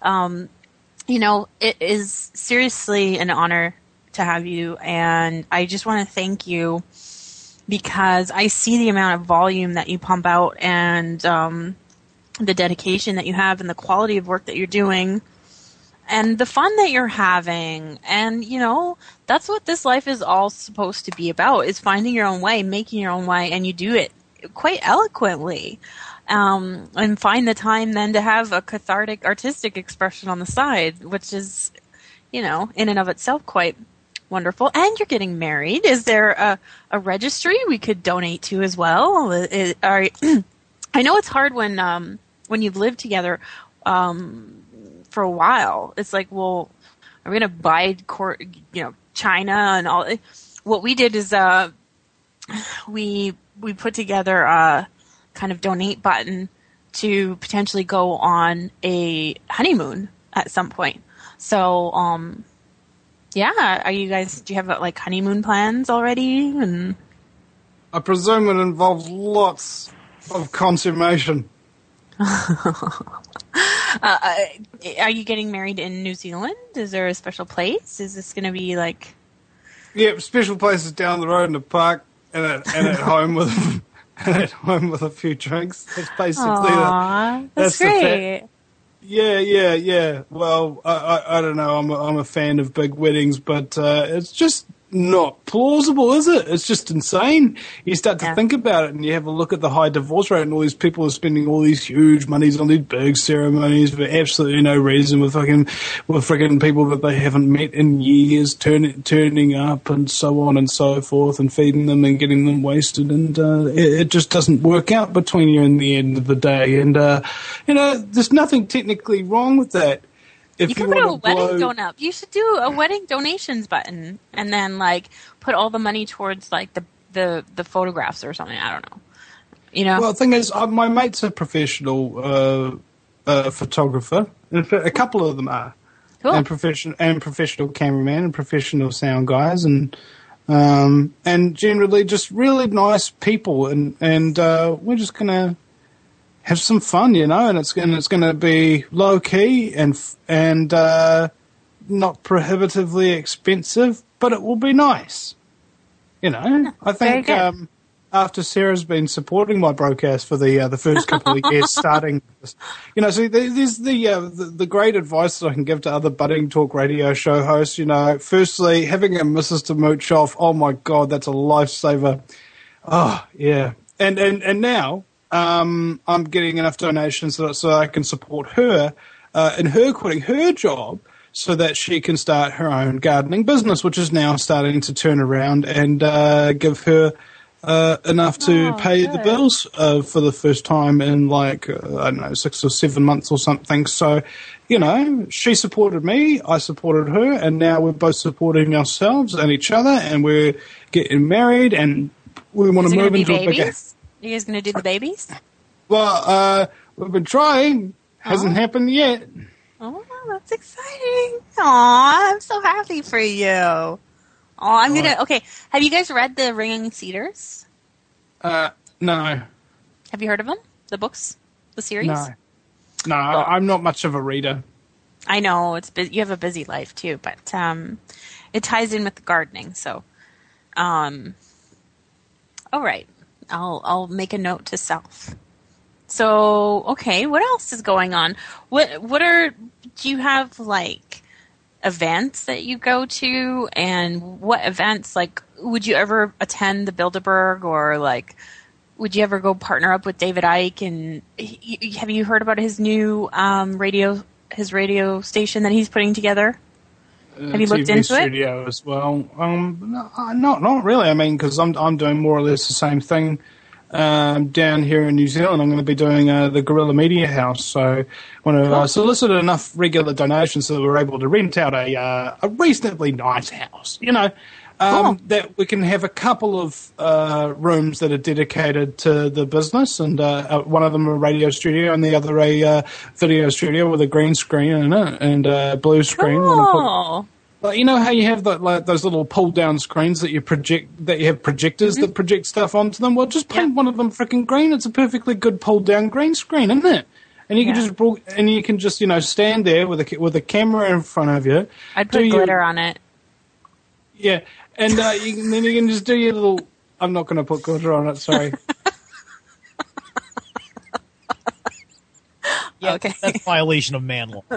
It is seriously an honor to have you, and I just want to thank you because I see the amount of volume that you pump out and the dedication that you have and the quality of work that you're doing and the fun that you're having. And, that's what this life is all supposed to be about, is finding your own way, making your own way, and you do it quite eloquently. And find the time then to have a cathartic artistic expression on the side, which is, in and of itself quite wonderful. And you're getting married. Is there a registry we could donate to as well? I know it's hard when you've lived together for a while. It's like, well, are we going to buy China and all? What we did is we put together a kind of donate button to potentially go on a honeymoon at some point. So, do you have like honeymoon plans already? And
I presume it involves lots of consummation.
Are you getting married in New Zealand? Is there a special place? Is this going to be like...
Yeah, special places down the road in the park and at home with a few drinks. That's basically
that's great.
Yeah. Well, I don't know. I'm a fan of big weddings, but it's just not plausible, is it? It's just insane. You start to think about it, and you have a look at the high divorce rate, and all these people are spending all these huge monies on these big ceremonies for absolutely no reason, with freaking people that they haven't met in years turning up, and so on and so forth, and feeding them and getting them wasted, and it just doesn't work out between you in the end of the day. And there's nothing technically wrong with that.
You can put a wedding donut. You should do a wedding donations button, and then put all the money towards the photographs or something. I don't know.
Well, the thing is, my mate's a professional photographer. In fact, a couple of them are,
cool.
and professional cameraman and professional sound guys, and generally just really nice people, and we're just gonna have some fun, and it's going to be low key and not prohibitively expensive, but it will be nice. I think after Sarah's been supporting my broadcast for the first couple of years, starting, so there's the great advice that I can give to other budding talk radio show hosts. Firstly, having a Mrs. to mooch off. Oh my God, that's a lifesaver. Oh yeah, and now. I'm getting enough donations so I can support her in her quitting her job so that she can start her own gardening business, which is now starting to turn around and give her enough to pay the bills for the first time in 6 or 7 months or something. So, she supported me, I supported her, and now we're both supporting ourselves and each other, and we're getting married, and we want to move into a bigger...
You guys going to do the babies?
Well, we've been trying. Hasn't happened yet.
Oh, that's exciting. Aw, I'm so happy for you. Oh, I'm going to... Okay, have you guys read The Ringing Cedars?
No.
Have you heard of them? The books? The series?
No, I'm not much of a reader.
I know, it's you have a busy life too, but it ties in with the gardening, so... all right. I'll make a note to self. So, okay, what else is going on? Do you have, like, events that you go to? And what events, like, would you ever attend the Bilderberg, or, like, would you ever go partner up with David Icke? And have you heard about his new radio station that he's putting together? Have you looked
TV
into
studio as well? Not really. I mean, because I'm doing more or less the same thing down here in New Zealand. I'm going to be doing the Guerrilla Media House. So I want to solicit enough regular donations so that we're able to rent out a reasonably nice house. That we can have a couple of rooms that are dedicated to the business, and one of them a radio studio, and the other a video studio with a green screen in it and a blue screen.
Oh.
Like, you know how you have those little pull-down screens that you have projectors that project stuff onto them? Well, just paint one of them freaking green. It's a perfectly good pull-down green screen, isn't it? And you can just stand there with a camera in front of you.
I'd put glitter on it.
Yeah. And then you can just do your little... I'm not going to put glitter on it, sorry.
Yeah, okay. That's a violation of man law.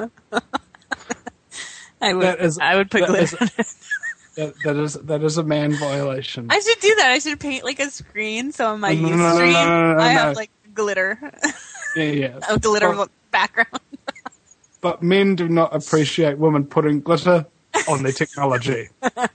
I would put glitter on it.
That is a man violation.
I should do that. I should paint like a screen, so on my stream I have like glitter.
Yeah.
A glitter background.
But men do not appreciate women putting glitter on their technology.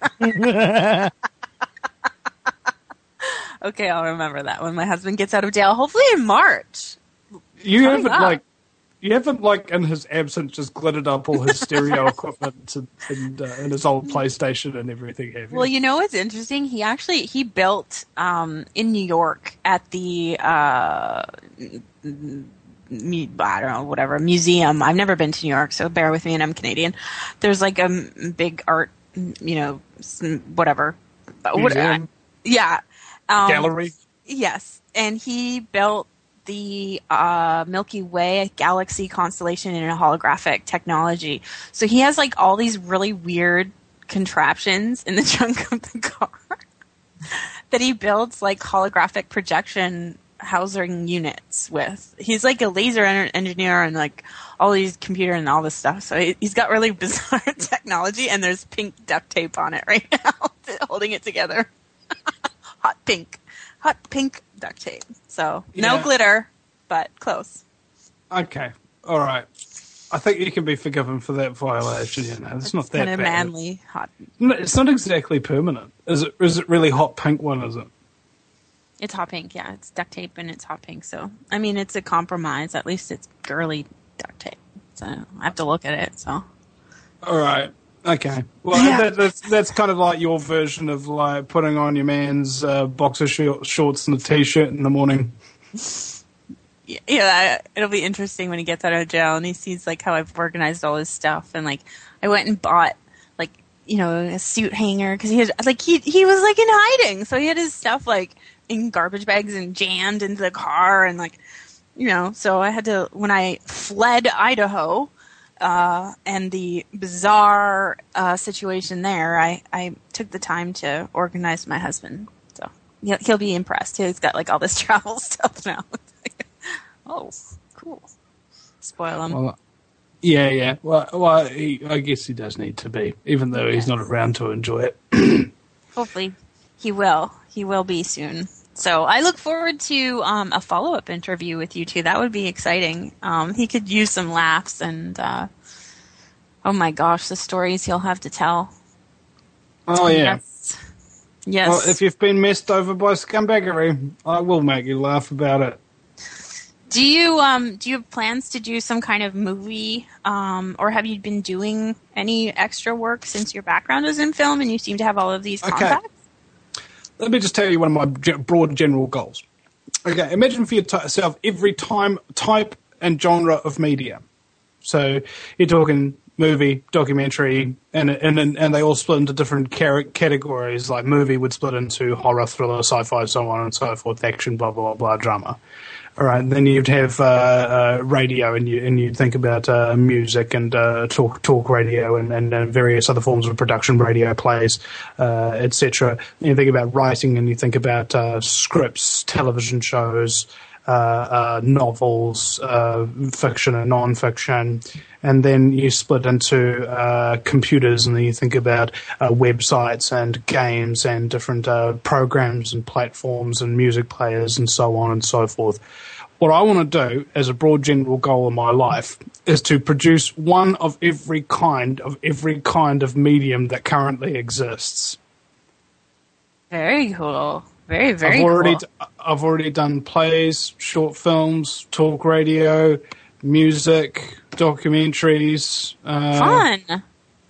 Okay, I'll remember that when my husband gets out of jail. Hopefully in March.
You haven't in his absence just glittered up all his stereo equipment and his old PlayStation and everything, have you?
Well, you know what's interesting? He built in New York at the I don't know, whatever, museum. I've never been to New York, so bear with me, and I'm Canadian. There's like a big art, whatever.
Museum?
Yeah.
Gallery?
Yes. And he built the Milky Way galaxy constellation in a holographic technology. So he has like all these really weird contraptions in the trunk of the car that he builds like holographic projection housing units with. He's like a laser engineer and like all these computer and all this stuff. So he's got really bizarre technology, and there's pink duct tape on it right now holding it together. Hot pink duct tape. So no glitter, but close.
Okay. All right. I think you can be forgiven for that violation. It's not that
kind of
bad.
manly hot.
No, it's not exactly permanent. Is it really hot pink one, is it?
It's hot pink, yeah. It's duct tape and it's hot pink. So, I mean, it's a compromise. At least it's girly duct tape. So, I have to look at it, so.
All right. Okay. Well, that's kind of like your version of like putting on your man's boxer shorts and a t-shirt in the morning.
Yeah, it'll be interesting when he gets out of jail and he sees like how I've organized all his stuff, and like I went and bought like a suit hanger because he had like he was like in hiding, so he had his stuff like in garbage bags and jammed into the car, and like so I had to, when I fled Idaho. And the bizarre situation there, I took the time to organize my husband. So he'll be impressed. He's got like all this travel stuff now. Oh, cool. Spoil him.
Well, yeah. Well, I guess he does need to be, even though he's not around to enjoy it.
Hopefully he will. He will be soon. So I look forward to a follow-up interview with you two. That would be exciting. He could use some laughs and, oh my gosh, the stories he'll have to tell.
Oh, yeah.
Yes.
Well, if you've been messed over by scumbaggery, I will make you laugh about it.
Do you have plans to do some kind of movie, or have you been doing any extra work since your background is in film and you seem to have all of these contacts?
Let me just tell you one of my broad general goals. Okay, imagine for yourself every type and genre of media. So you're talking movie, documentary, and they all split into different categories. Like movie would split into horror, thriller, sci-fi, so on and so forth, action, blah blah blah, drama. All right, then you'd have radio, and you'd think about music and talk radio and various other forms of production, radio plays, etc. You think about writing, and you think about scripts, television shows, novels, fiction and non-fiction, and then you split into computers, and then you think about websites and games and different programs and platforms and music players and so on and so forth. What I want to do as a broad general goal in my life is to produce one of every kind of medium that currently exists.
Very cool. Very, very cool.
I've already done plays, short films, talk radio, music, documentaries.
Fun.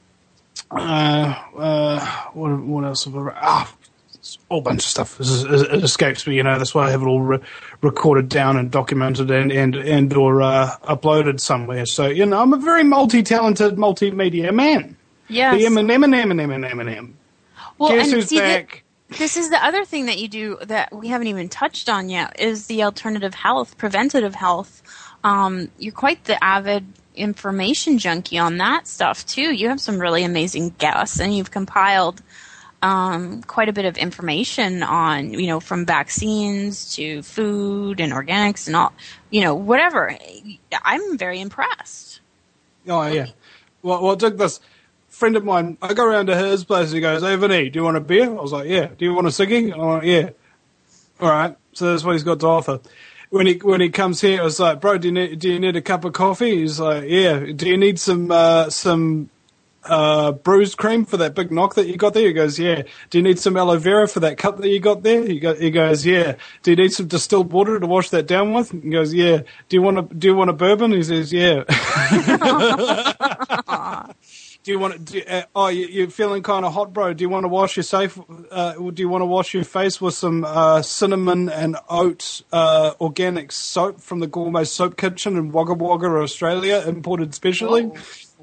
What else have I? A whole bunch of stuff. It escapes me, That's why I have it all recorded down and documented and or uploaded somewhere. So I'm a very multi-talented, multimedia man.
Yes.
The Eminem.
Well,
Guess
and
who's back?
This is the other thing that you do that we haven't even touched on yet is the alternative health, preventative health. You're quite the avid information junkie on that stuff too. You have some really amazing guests, and you've compiled quite a bit of information on, from vaccines to food and organics and all, whatever. I'm very impressed.
Oh, yeah. Well, dig this. Friend of mine, I go around to his place and he goes, "Hey, Vinny, do you want a beer?" I was like, "Yeah." "Do you want a ciggy?" I went, "Yeah." All right. So that's what he's got to offer. When he comes here, I was like, "Bro, do you need a cup of coffee?" He's like, "Yeah." "Do you need some bruised cream for that big knock that you got there?" He goes, "Yeah." "Do you need some aloe vera for that cut that you got there?" He goes, "Yeah." "Do you need some distilled water to wash that down with?" He goes, "Yeah." "Do you want a bourbon?" He says, "Yeah." "Do you want you're feeling kind of hot, bro. Do you want to wash your face with some cinnamon and oat organic soap from the Gourmet Soap Kitchen in Wagga Wagga, Australia, imported specially?" Whoa.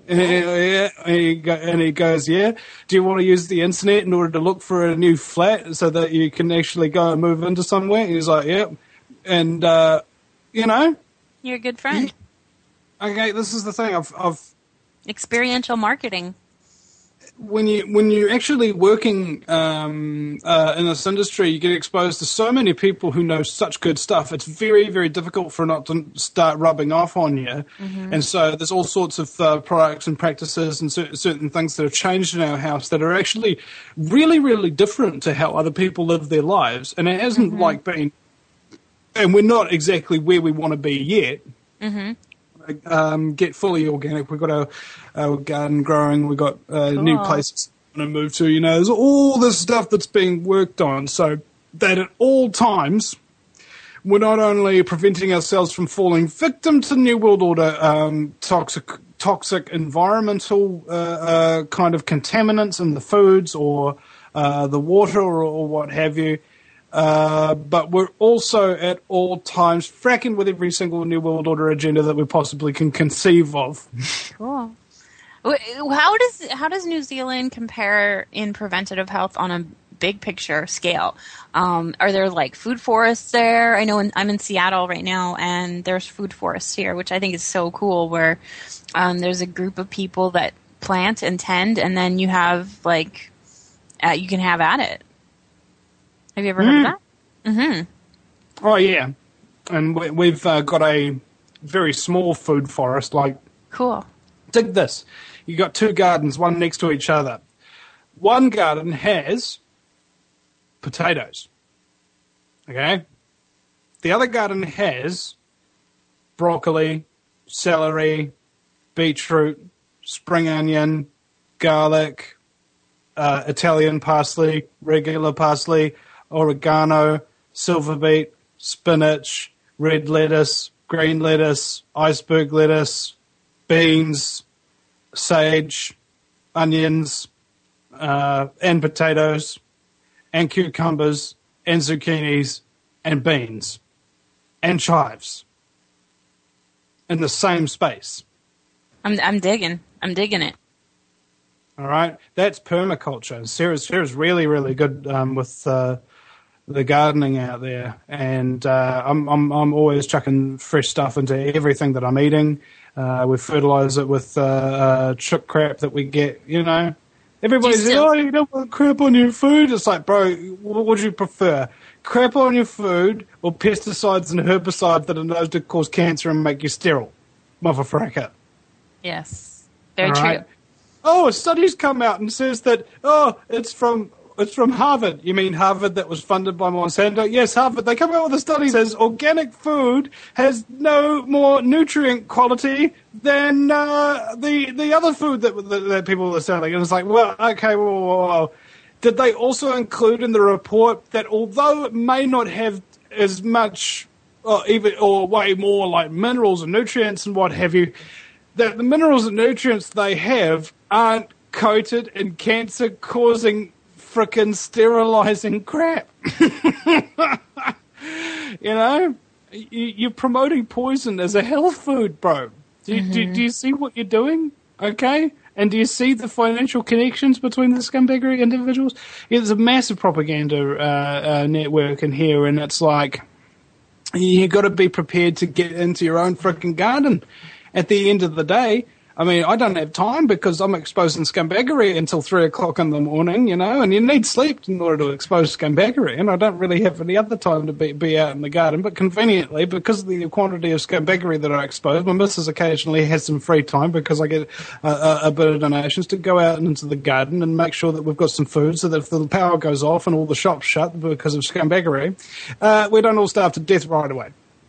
And he goes, "Yeah." "Do you want to use the internet in order to look for a new flat so that you can actually go and move into somewhere?" And he's like, "Yeah." And
you're a good friend.
Okay, this is the thing. I've
experiential marketing.
When you're actually working in this industry, you get exposed to so many people who know such good stuff. It's very, very difficult for it not to start rubbing off on you. Mm-hmm. And so there's all sorts of products and practices and certain things that have changed in our house that are actually really, really different to how other people live their lives. And it hasn't been, and we're not exactly where we want to be yet. Mm-hmm. Get fully organic. We've got our garden growing. We've got new places to move to. There's all this stuff that's being worked on so that at all times we're not only preventing ourselves from falling victim to New World Order toxic environmental kind of contaminants in the foods or the water or what have you, but we're also at all times fracking with every single New World Order agenda that we possibly can conceive of.
Cool. How does New Zealand compare in preventative health on a big picture scale? Are there like food forests there? I know I'm in Seattle right now, and there's food forests here, which I think is so cool. Where there's a group of people that plant and tend, and then you have you can have at it. Have you ever heard of that? Mm-hmm.
Oh, yeah. And we've got a very small food forest.
Cool.
Dig this. You got two gardens, one next to each other. One garden has potatoes. Okay? The other garden has broccoli, celery, beetroot, spring onion, garlic, Italian parsley, regular parsley, oregano, silver beet, spinach, red lettuce, green lettuce, iceberg lettuce, beans, sage, onions, and potatoes, and cucumbers, and zucchinis, and beans, and chives in the same space.
I'm digging it.
All right, that's permaculture. Sarah's really, really good with the gardening out there, and I'm always chucking fresh stuff into everything that I'm eating. We fertilize it with chip crap that we get. You know, everybody says, "Oh, you don't want crap on your food." It's like, bro, what would you prefer? Crap on your food or pesticides and herbicides that are known to cause cancer and make you sterile? Motherfucker.
Yes, very
All
true.
right? Oh, a study's come out and says that, it's from Harvard. You mean Harvard that was funded by Monsanto? Yes, Harvard. They come out with a study that says organic food has no more nutrient quality than the other food that people are selling. And it's like, well, okay, well. Did they also include in the report that although it may not have as much or way more like minerals and nutrients and what have you, that the minerals and nutrients they have aren't coated in cancer-causing frickin' sterilizing crap? You know? You're promoting poison as a health food, bro. Do you see what you're doing? Okay? And do you see the financial connections between the scumbaggery individuals? Yeah, there's a massive propaganda network in here, and it's like, you got to be prepared to get into your own frickin' garden. At the end of the day, I mean, I don't have time because I'm exposing scumbaggery until 3 o'clock in the morning, you know, and you need sleep in order to expose scumbaggery, and I don't really have any other time to be out in the garden. But conveniently, because of the quantity of scumbaggery that I expose, my missus occasionally has some free time because I get a bit of donations to go out into the garden and make sure that we've got some food so that if the power goes off and all the shops shut because of scumbaggery, we don't all starve to death right away.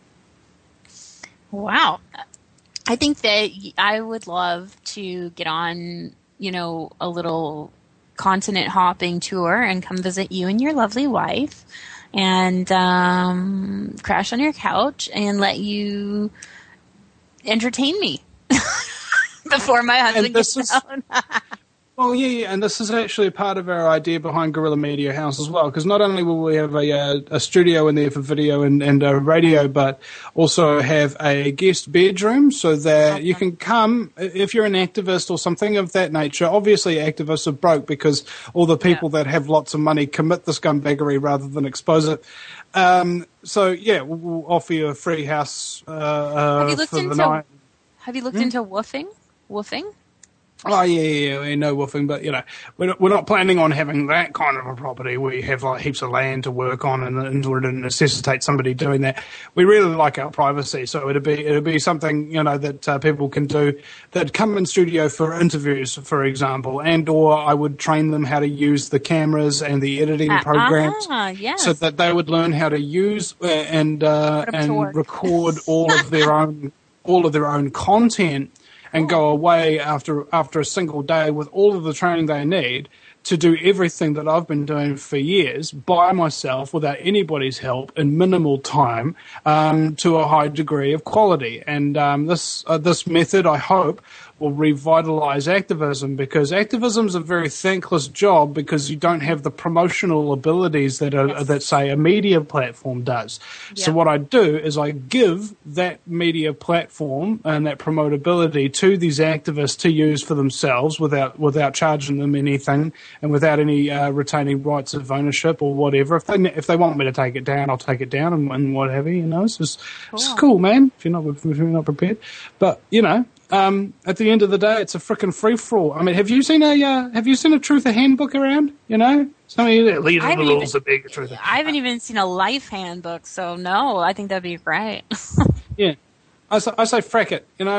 Wow. I think that I would love to get on, you know, a little continent hopping tour and come visit you and your lovely wife and crash on your couch and let you entertain me before my husband gets down.
Well, yeah, and this is actually part of our idea behind Guerrilla Media House as well, because not only will we have a studio in there for video and radio, but also have a guest bedroom so that you can come, if you're an activist or something of that nature. Obviously, activists are broke because all the people that have lots of money commit the scumbaggery rather than expose it. So, yeah, we'll offer you a free house for the night.
Have you looked into woofing? Woofing?
Oh, yeah, no woofing, but, you know, we're not planning on having that kind of a property where you have, like, heaps of land to work on and in order to necessitate somebody doing that. We really like our privacy, so it'd be something, you know, that people can do, that come in studio for interviews, for example, and or I would train them how to use the cameras and the editing programs
yes.
so that they would learn how to use and record all of their own content. And go away after a single day with all of the training they need to do everything that I've been doing for years by myself without anybody's help in minimal time to a high degree of quality. And this method, I hope, will revitalize activism, because activism is a very thankless job because you don't have the promotional abilities that say a media platform does. Yeah. So what I do is I give that media platform and that promotability to these activists to use for themselves without charging them anything and without any retaining rights of ownership or whatever. If they want me to take it down, I'll take it down and what have you. You know, it's cool, man. If you're not prepared, but you know. At the end of the day, it's a frickin' free-for-all. I mean, have you seen a Truther handbook around? You know, some of you that lead the rules of being a Truther.
I haven't even seen a life handbook, so no, I think that'd be great.
Yeah, I say frack it. You know,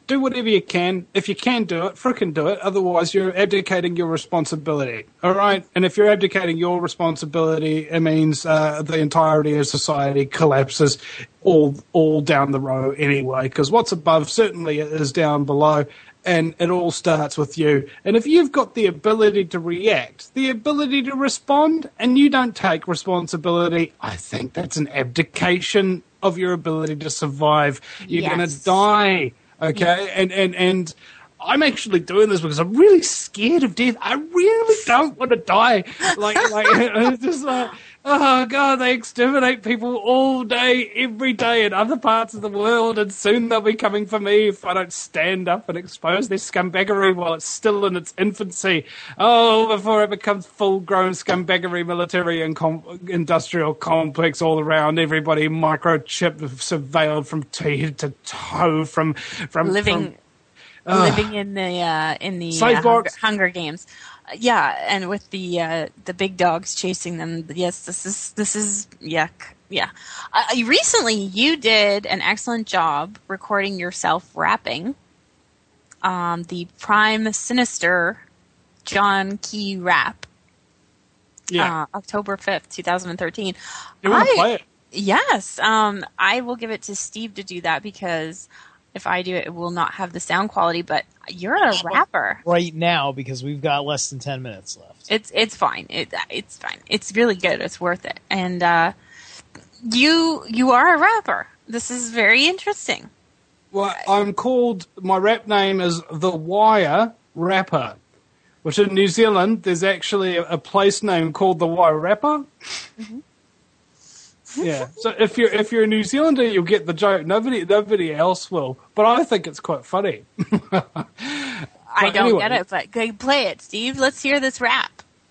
do whatever you can. If you can do it, frickin' do it. Otherwise, you're abdicating your responsibility. All right? And if you're abdicating your responsibility, it means the entirety of society collapses all down the row anyway. Because what's above certainly is down below. And it all starts with you. And if you've got the ability to react, the ability to respond, and you don't take responsibility, I think that's an abdication of your ability to survive. You're going to die, okay? And I'm actually doing this because I'm really scared of death. I really don't want to die. Like it's just like, oh God, they exterminate people all day, every day in other parts of the world, and soon they'll be coming for me if I don't stand up and expose their scumbaggery while it's still in its infancy. Oh, before it becomes full-grown scumbaggery, military and industrial complex all around, everybody microchip surveilled from head to toe, from
living in the Hunger Games. Yeah, and with the big dogs chasing them. Yes, this is yuck. Yeah. Recently, you did an excellent job recording yourself rapping the Prime Sinister John Key rap.
Yeah.
October 5th, 2013.
You want to play it?
Yes. I will give it to Steve to do that because if I do it, it will not have the sound quality, but you're a rapper.
Right now, because we've got less than 10 minutes left.
It's fine. It's fine. It's really good. It's worth it. And you are a rapper. This is very interesting.
Well, my rap name is The Wire Rapper, which in New Zealand, there's actually a place name called The Wire Rapper. Mm-hmm. Yeah, so if you're a New Zealander, you'll get the joke. Nobody else will, but I think it's quite funny.
I don't get it, but go play it, Steve. Let's hear this rap.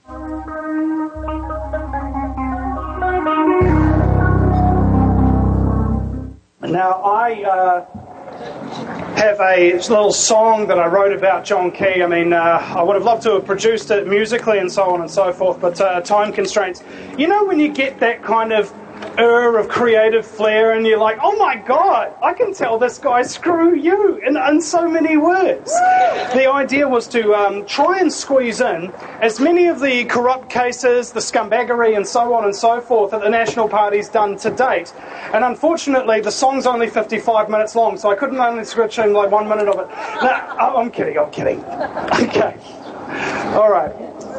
Now I have a little song that I wrote about John Key. I mean, I would have loved to have produced it musically and so on and so forth, but time constraints. You know when you get that kind of of creative flair and you're like, oh my God, I can tell this guy screw you in so many words. The idea was to try and squeeze in as many of the corrupt cases, the scumbaggery and so on and so forth that the National Party's done to date. And unfortunately, the song's only 55 minutes long, so I couldn't only switch in like 1 minute of it. No, I'm kidding. Okay. All right.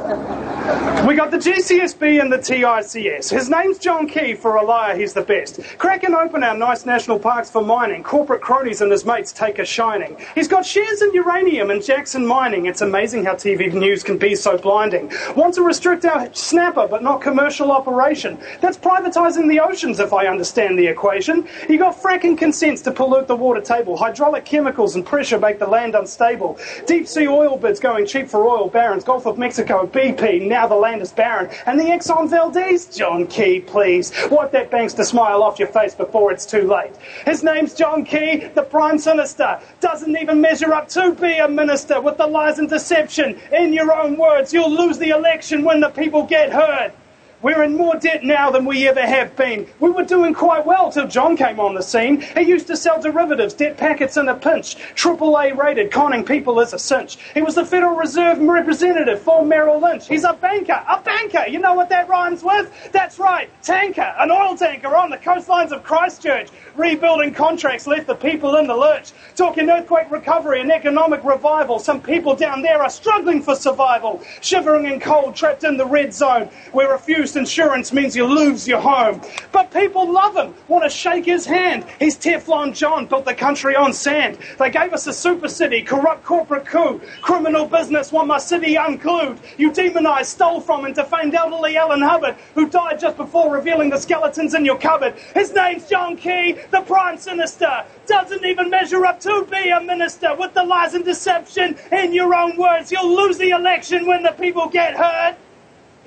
We got the GCSB and the TICS. His name's John Key. For a liar, he's the best. Cracking open our nice national parks for mining. Corporate cronies and his mates take a shining. He's got shares in uranium and Jackson Mining. It's amazing how TV news can be so blinding. Want to restrict our snapper, but not commercial operation. That's privatising the oceans, if I understand the equation. You got fracking consents to pollute the water table. Hydraulic chemicals and pressure make the land unstable. Deep sea oil bids going cheap for oil barons. Gulf of Mexico, BP, now the land is barren. And the Exxon Valdez, John Key, please. Wipe that bankster smile off your face before it's too late. His name's John Key, the Prime Sinister. Doesn't even measure up to be a minister. With the lies and deception, in your own words, you'll lose the election when the people get heard. We're in more debt now than we ever have been. We were doing quite well till John came on the scene. He used to sell derivatives, debt packets in a pinch. AAA rated, conning people is a cinch. He was the Federal Reserve representative for Merrill Lynch. He's a banker. A banker! You know what that rhymes with? That's right, tanker. An oil tanker on the coastlines of Christchurch. Rebuilding contracts left the people in the lurch. Talking earthquake recovery and economic revival. Some people down there are struggling for survival. Shivering in cold, trapped in the red zone. Where refused insurance means you lose your home. But people love him, want to shake his hand. He's Teflon John, built the country on sand. They gave us a super city, corrupt corporate coup. Criminal business want my city unglued. You demonized, stole from and defamed elderly Alan Hubbard, who died just before revealing the skeletons in your cupboard. His name's John Key, the Prime Sinister. Doesn't even measure up to be a minister. With the lies and deception, in your own words, you'll lose the election when the people get heard.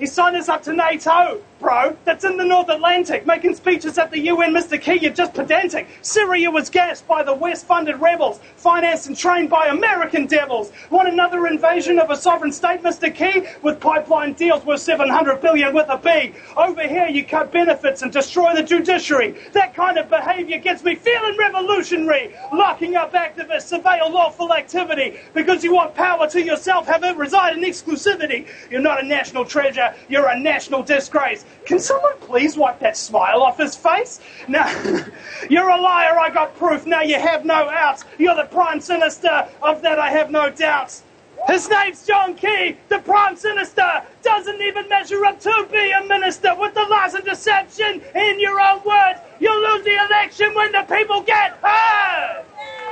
He signed us up to NATO, bro. That's in the North Atlantic. Making speeches at the UN, Mr. Key, you're just pedantic. Syria was gassed by the West-funded rebels, financed and trained by American devils. Want another invasion of a sovereign state, Mr. Key? With pipeline deals worth $700 billion with a B. Over here, you cut benefits and destroy the judiciary. That kind of behavior gets me feeling revolutionary. Locking up activists, surveil lawful activity. Because you want power to yourself, have it reside in exclusivity. You're not a national treasure. You're a national disgrace. Can someone please wipe that smile off his face? Now, you're a liar, I got proof. Now you have no outs. You're the prime sinister. Of that I have no doubts. His name's John Key, the prime sinister. Doesn't even measure up to be a minister. With the lies and deception, in your own words, you'll lose the election when the people get heard.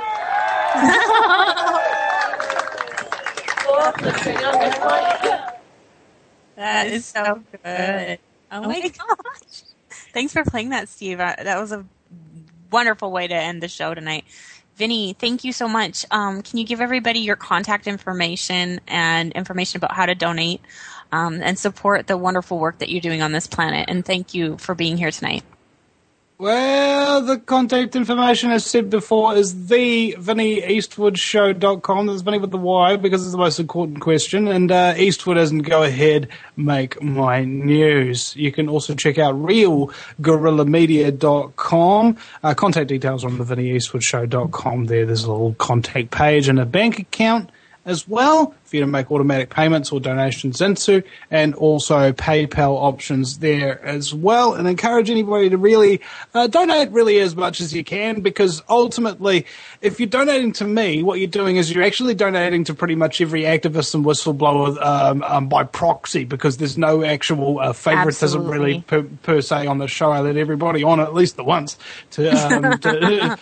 That is so good. Oh my gosh. Thanks for playing that, Steve. That was a wonderful way to end the show tonight. Vinny, thank you so much. Can you give everybody your contact information and information about how to donate and support the wonderful work that you're doing on this planet? And thank you for being here tonight.
Well, the contact information, as said before, is thevinnieeastwoodshow.com. That's Vinny with the Y because it's the most important question. And Eastwood isn't go ahead, make my news. You can also check out realguerrillamedia.com. Contact details on thevinnieeastwoodshow.com there. There's a little contact page and a bank account as well for you to make automatic payments or donations into, and also PayPal options there as well. And encourage anybody to really donate really as much as you can, because ultimately, if you're donating to me, what you're doing is you're actually donating to pretty much every activist and whistleblower by proxy, because there's no actual favoritism really per se on the show. I let everybody on at least the once to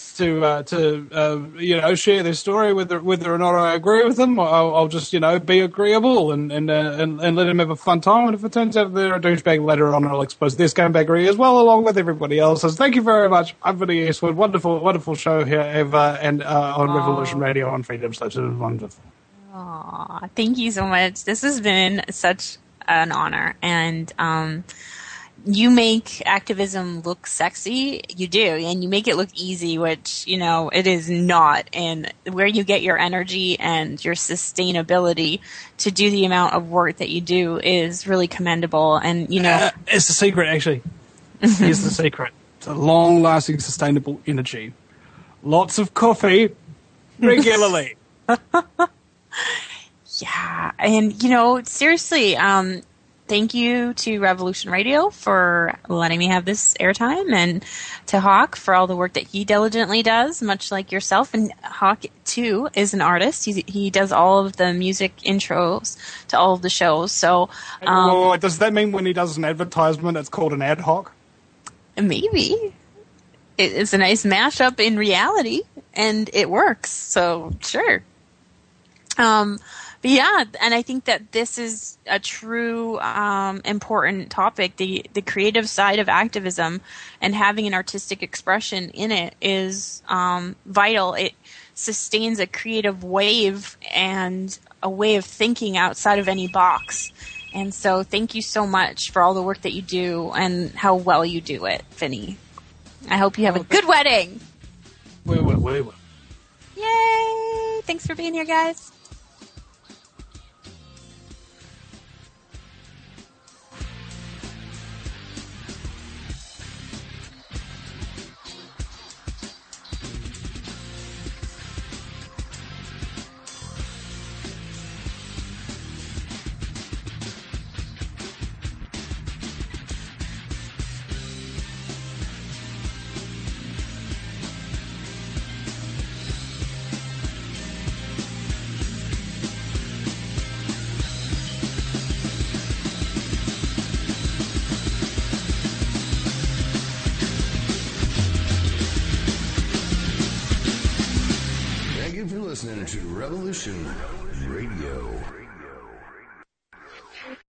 share their story, whether or not I agree with them. I'll just, be agreeable and let them have a fun time. And if it turns out they're a douchebag later on, I'll expose their scumbaggery as well, along with everybody else's. Thank you very much. I'm Vinny Eastwood. Wonderful, wonderful show here, and on Revolution Radio on Freedom Station. It was wonderful.
Aw, thank you so much. This has been such an honor, and you make activism look sexy. You do, and you make it look easy, which, it is not. And where you get your energy and your sustainability to do the amount of work that you do is really commendable. And,
it's the secret, actually. Here's the secret. It's a long-lasting, sustainable energy. Lots of coffee regularly.
Yeah, and, seriously, thank you to Revolution Radio for letting me have this airtime, and to Hawk for all the work that he diligently does, much like yourself. And Hawk, too, is an artist. He does all of the music intros to all of the shows. So,
does that mean when he does an advertisement, it's called an ad hoc?
Maybe. It's a nice mashup in reality, and it works. So, sure. But yeah, and I think that this is a true important topic. The creative side of activism and having an artistic expression in it is vital. It sustains a creative wave and a way of thinking outside of any box. And so thank you so much for all the work that you do and how well you do it, Vinny. I hope you have a good wedding.
We will.
Yay! Thanks for being here, guys.
Thank you for listening to Revolution Radio.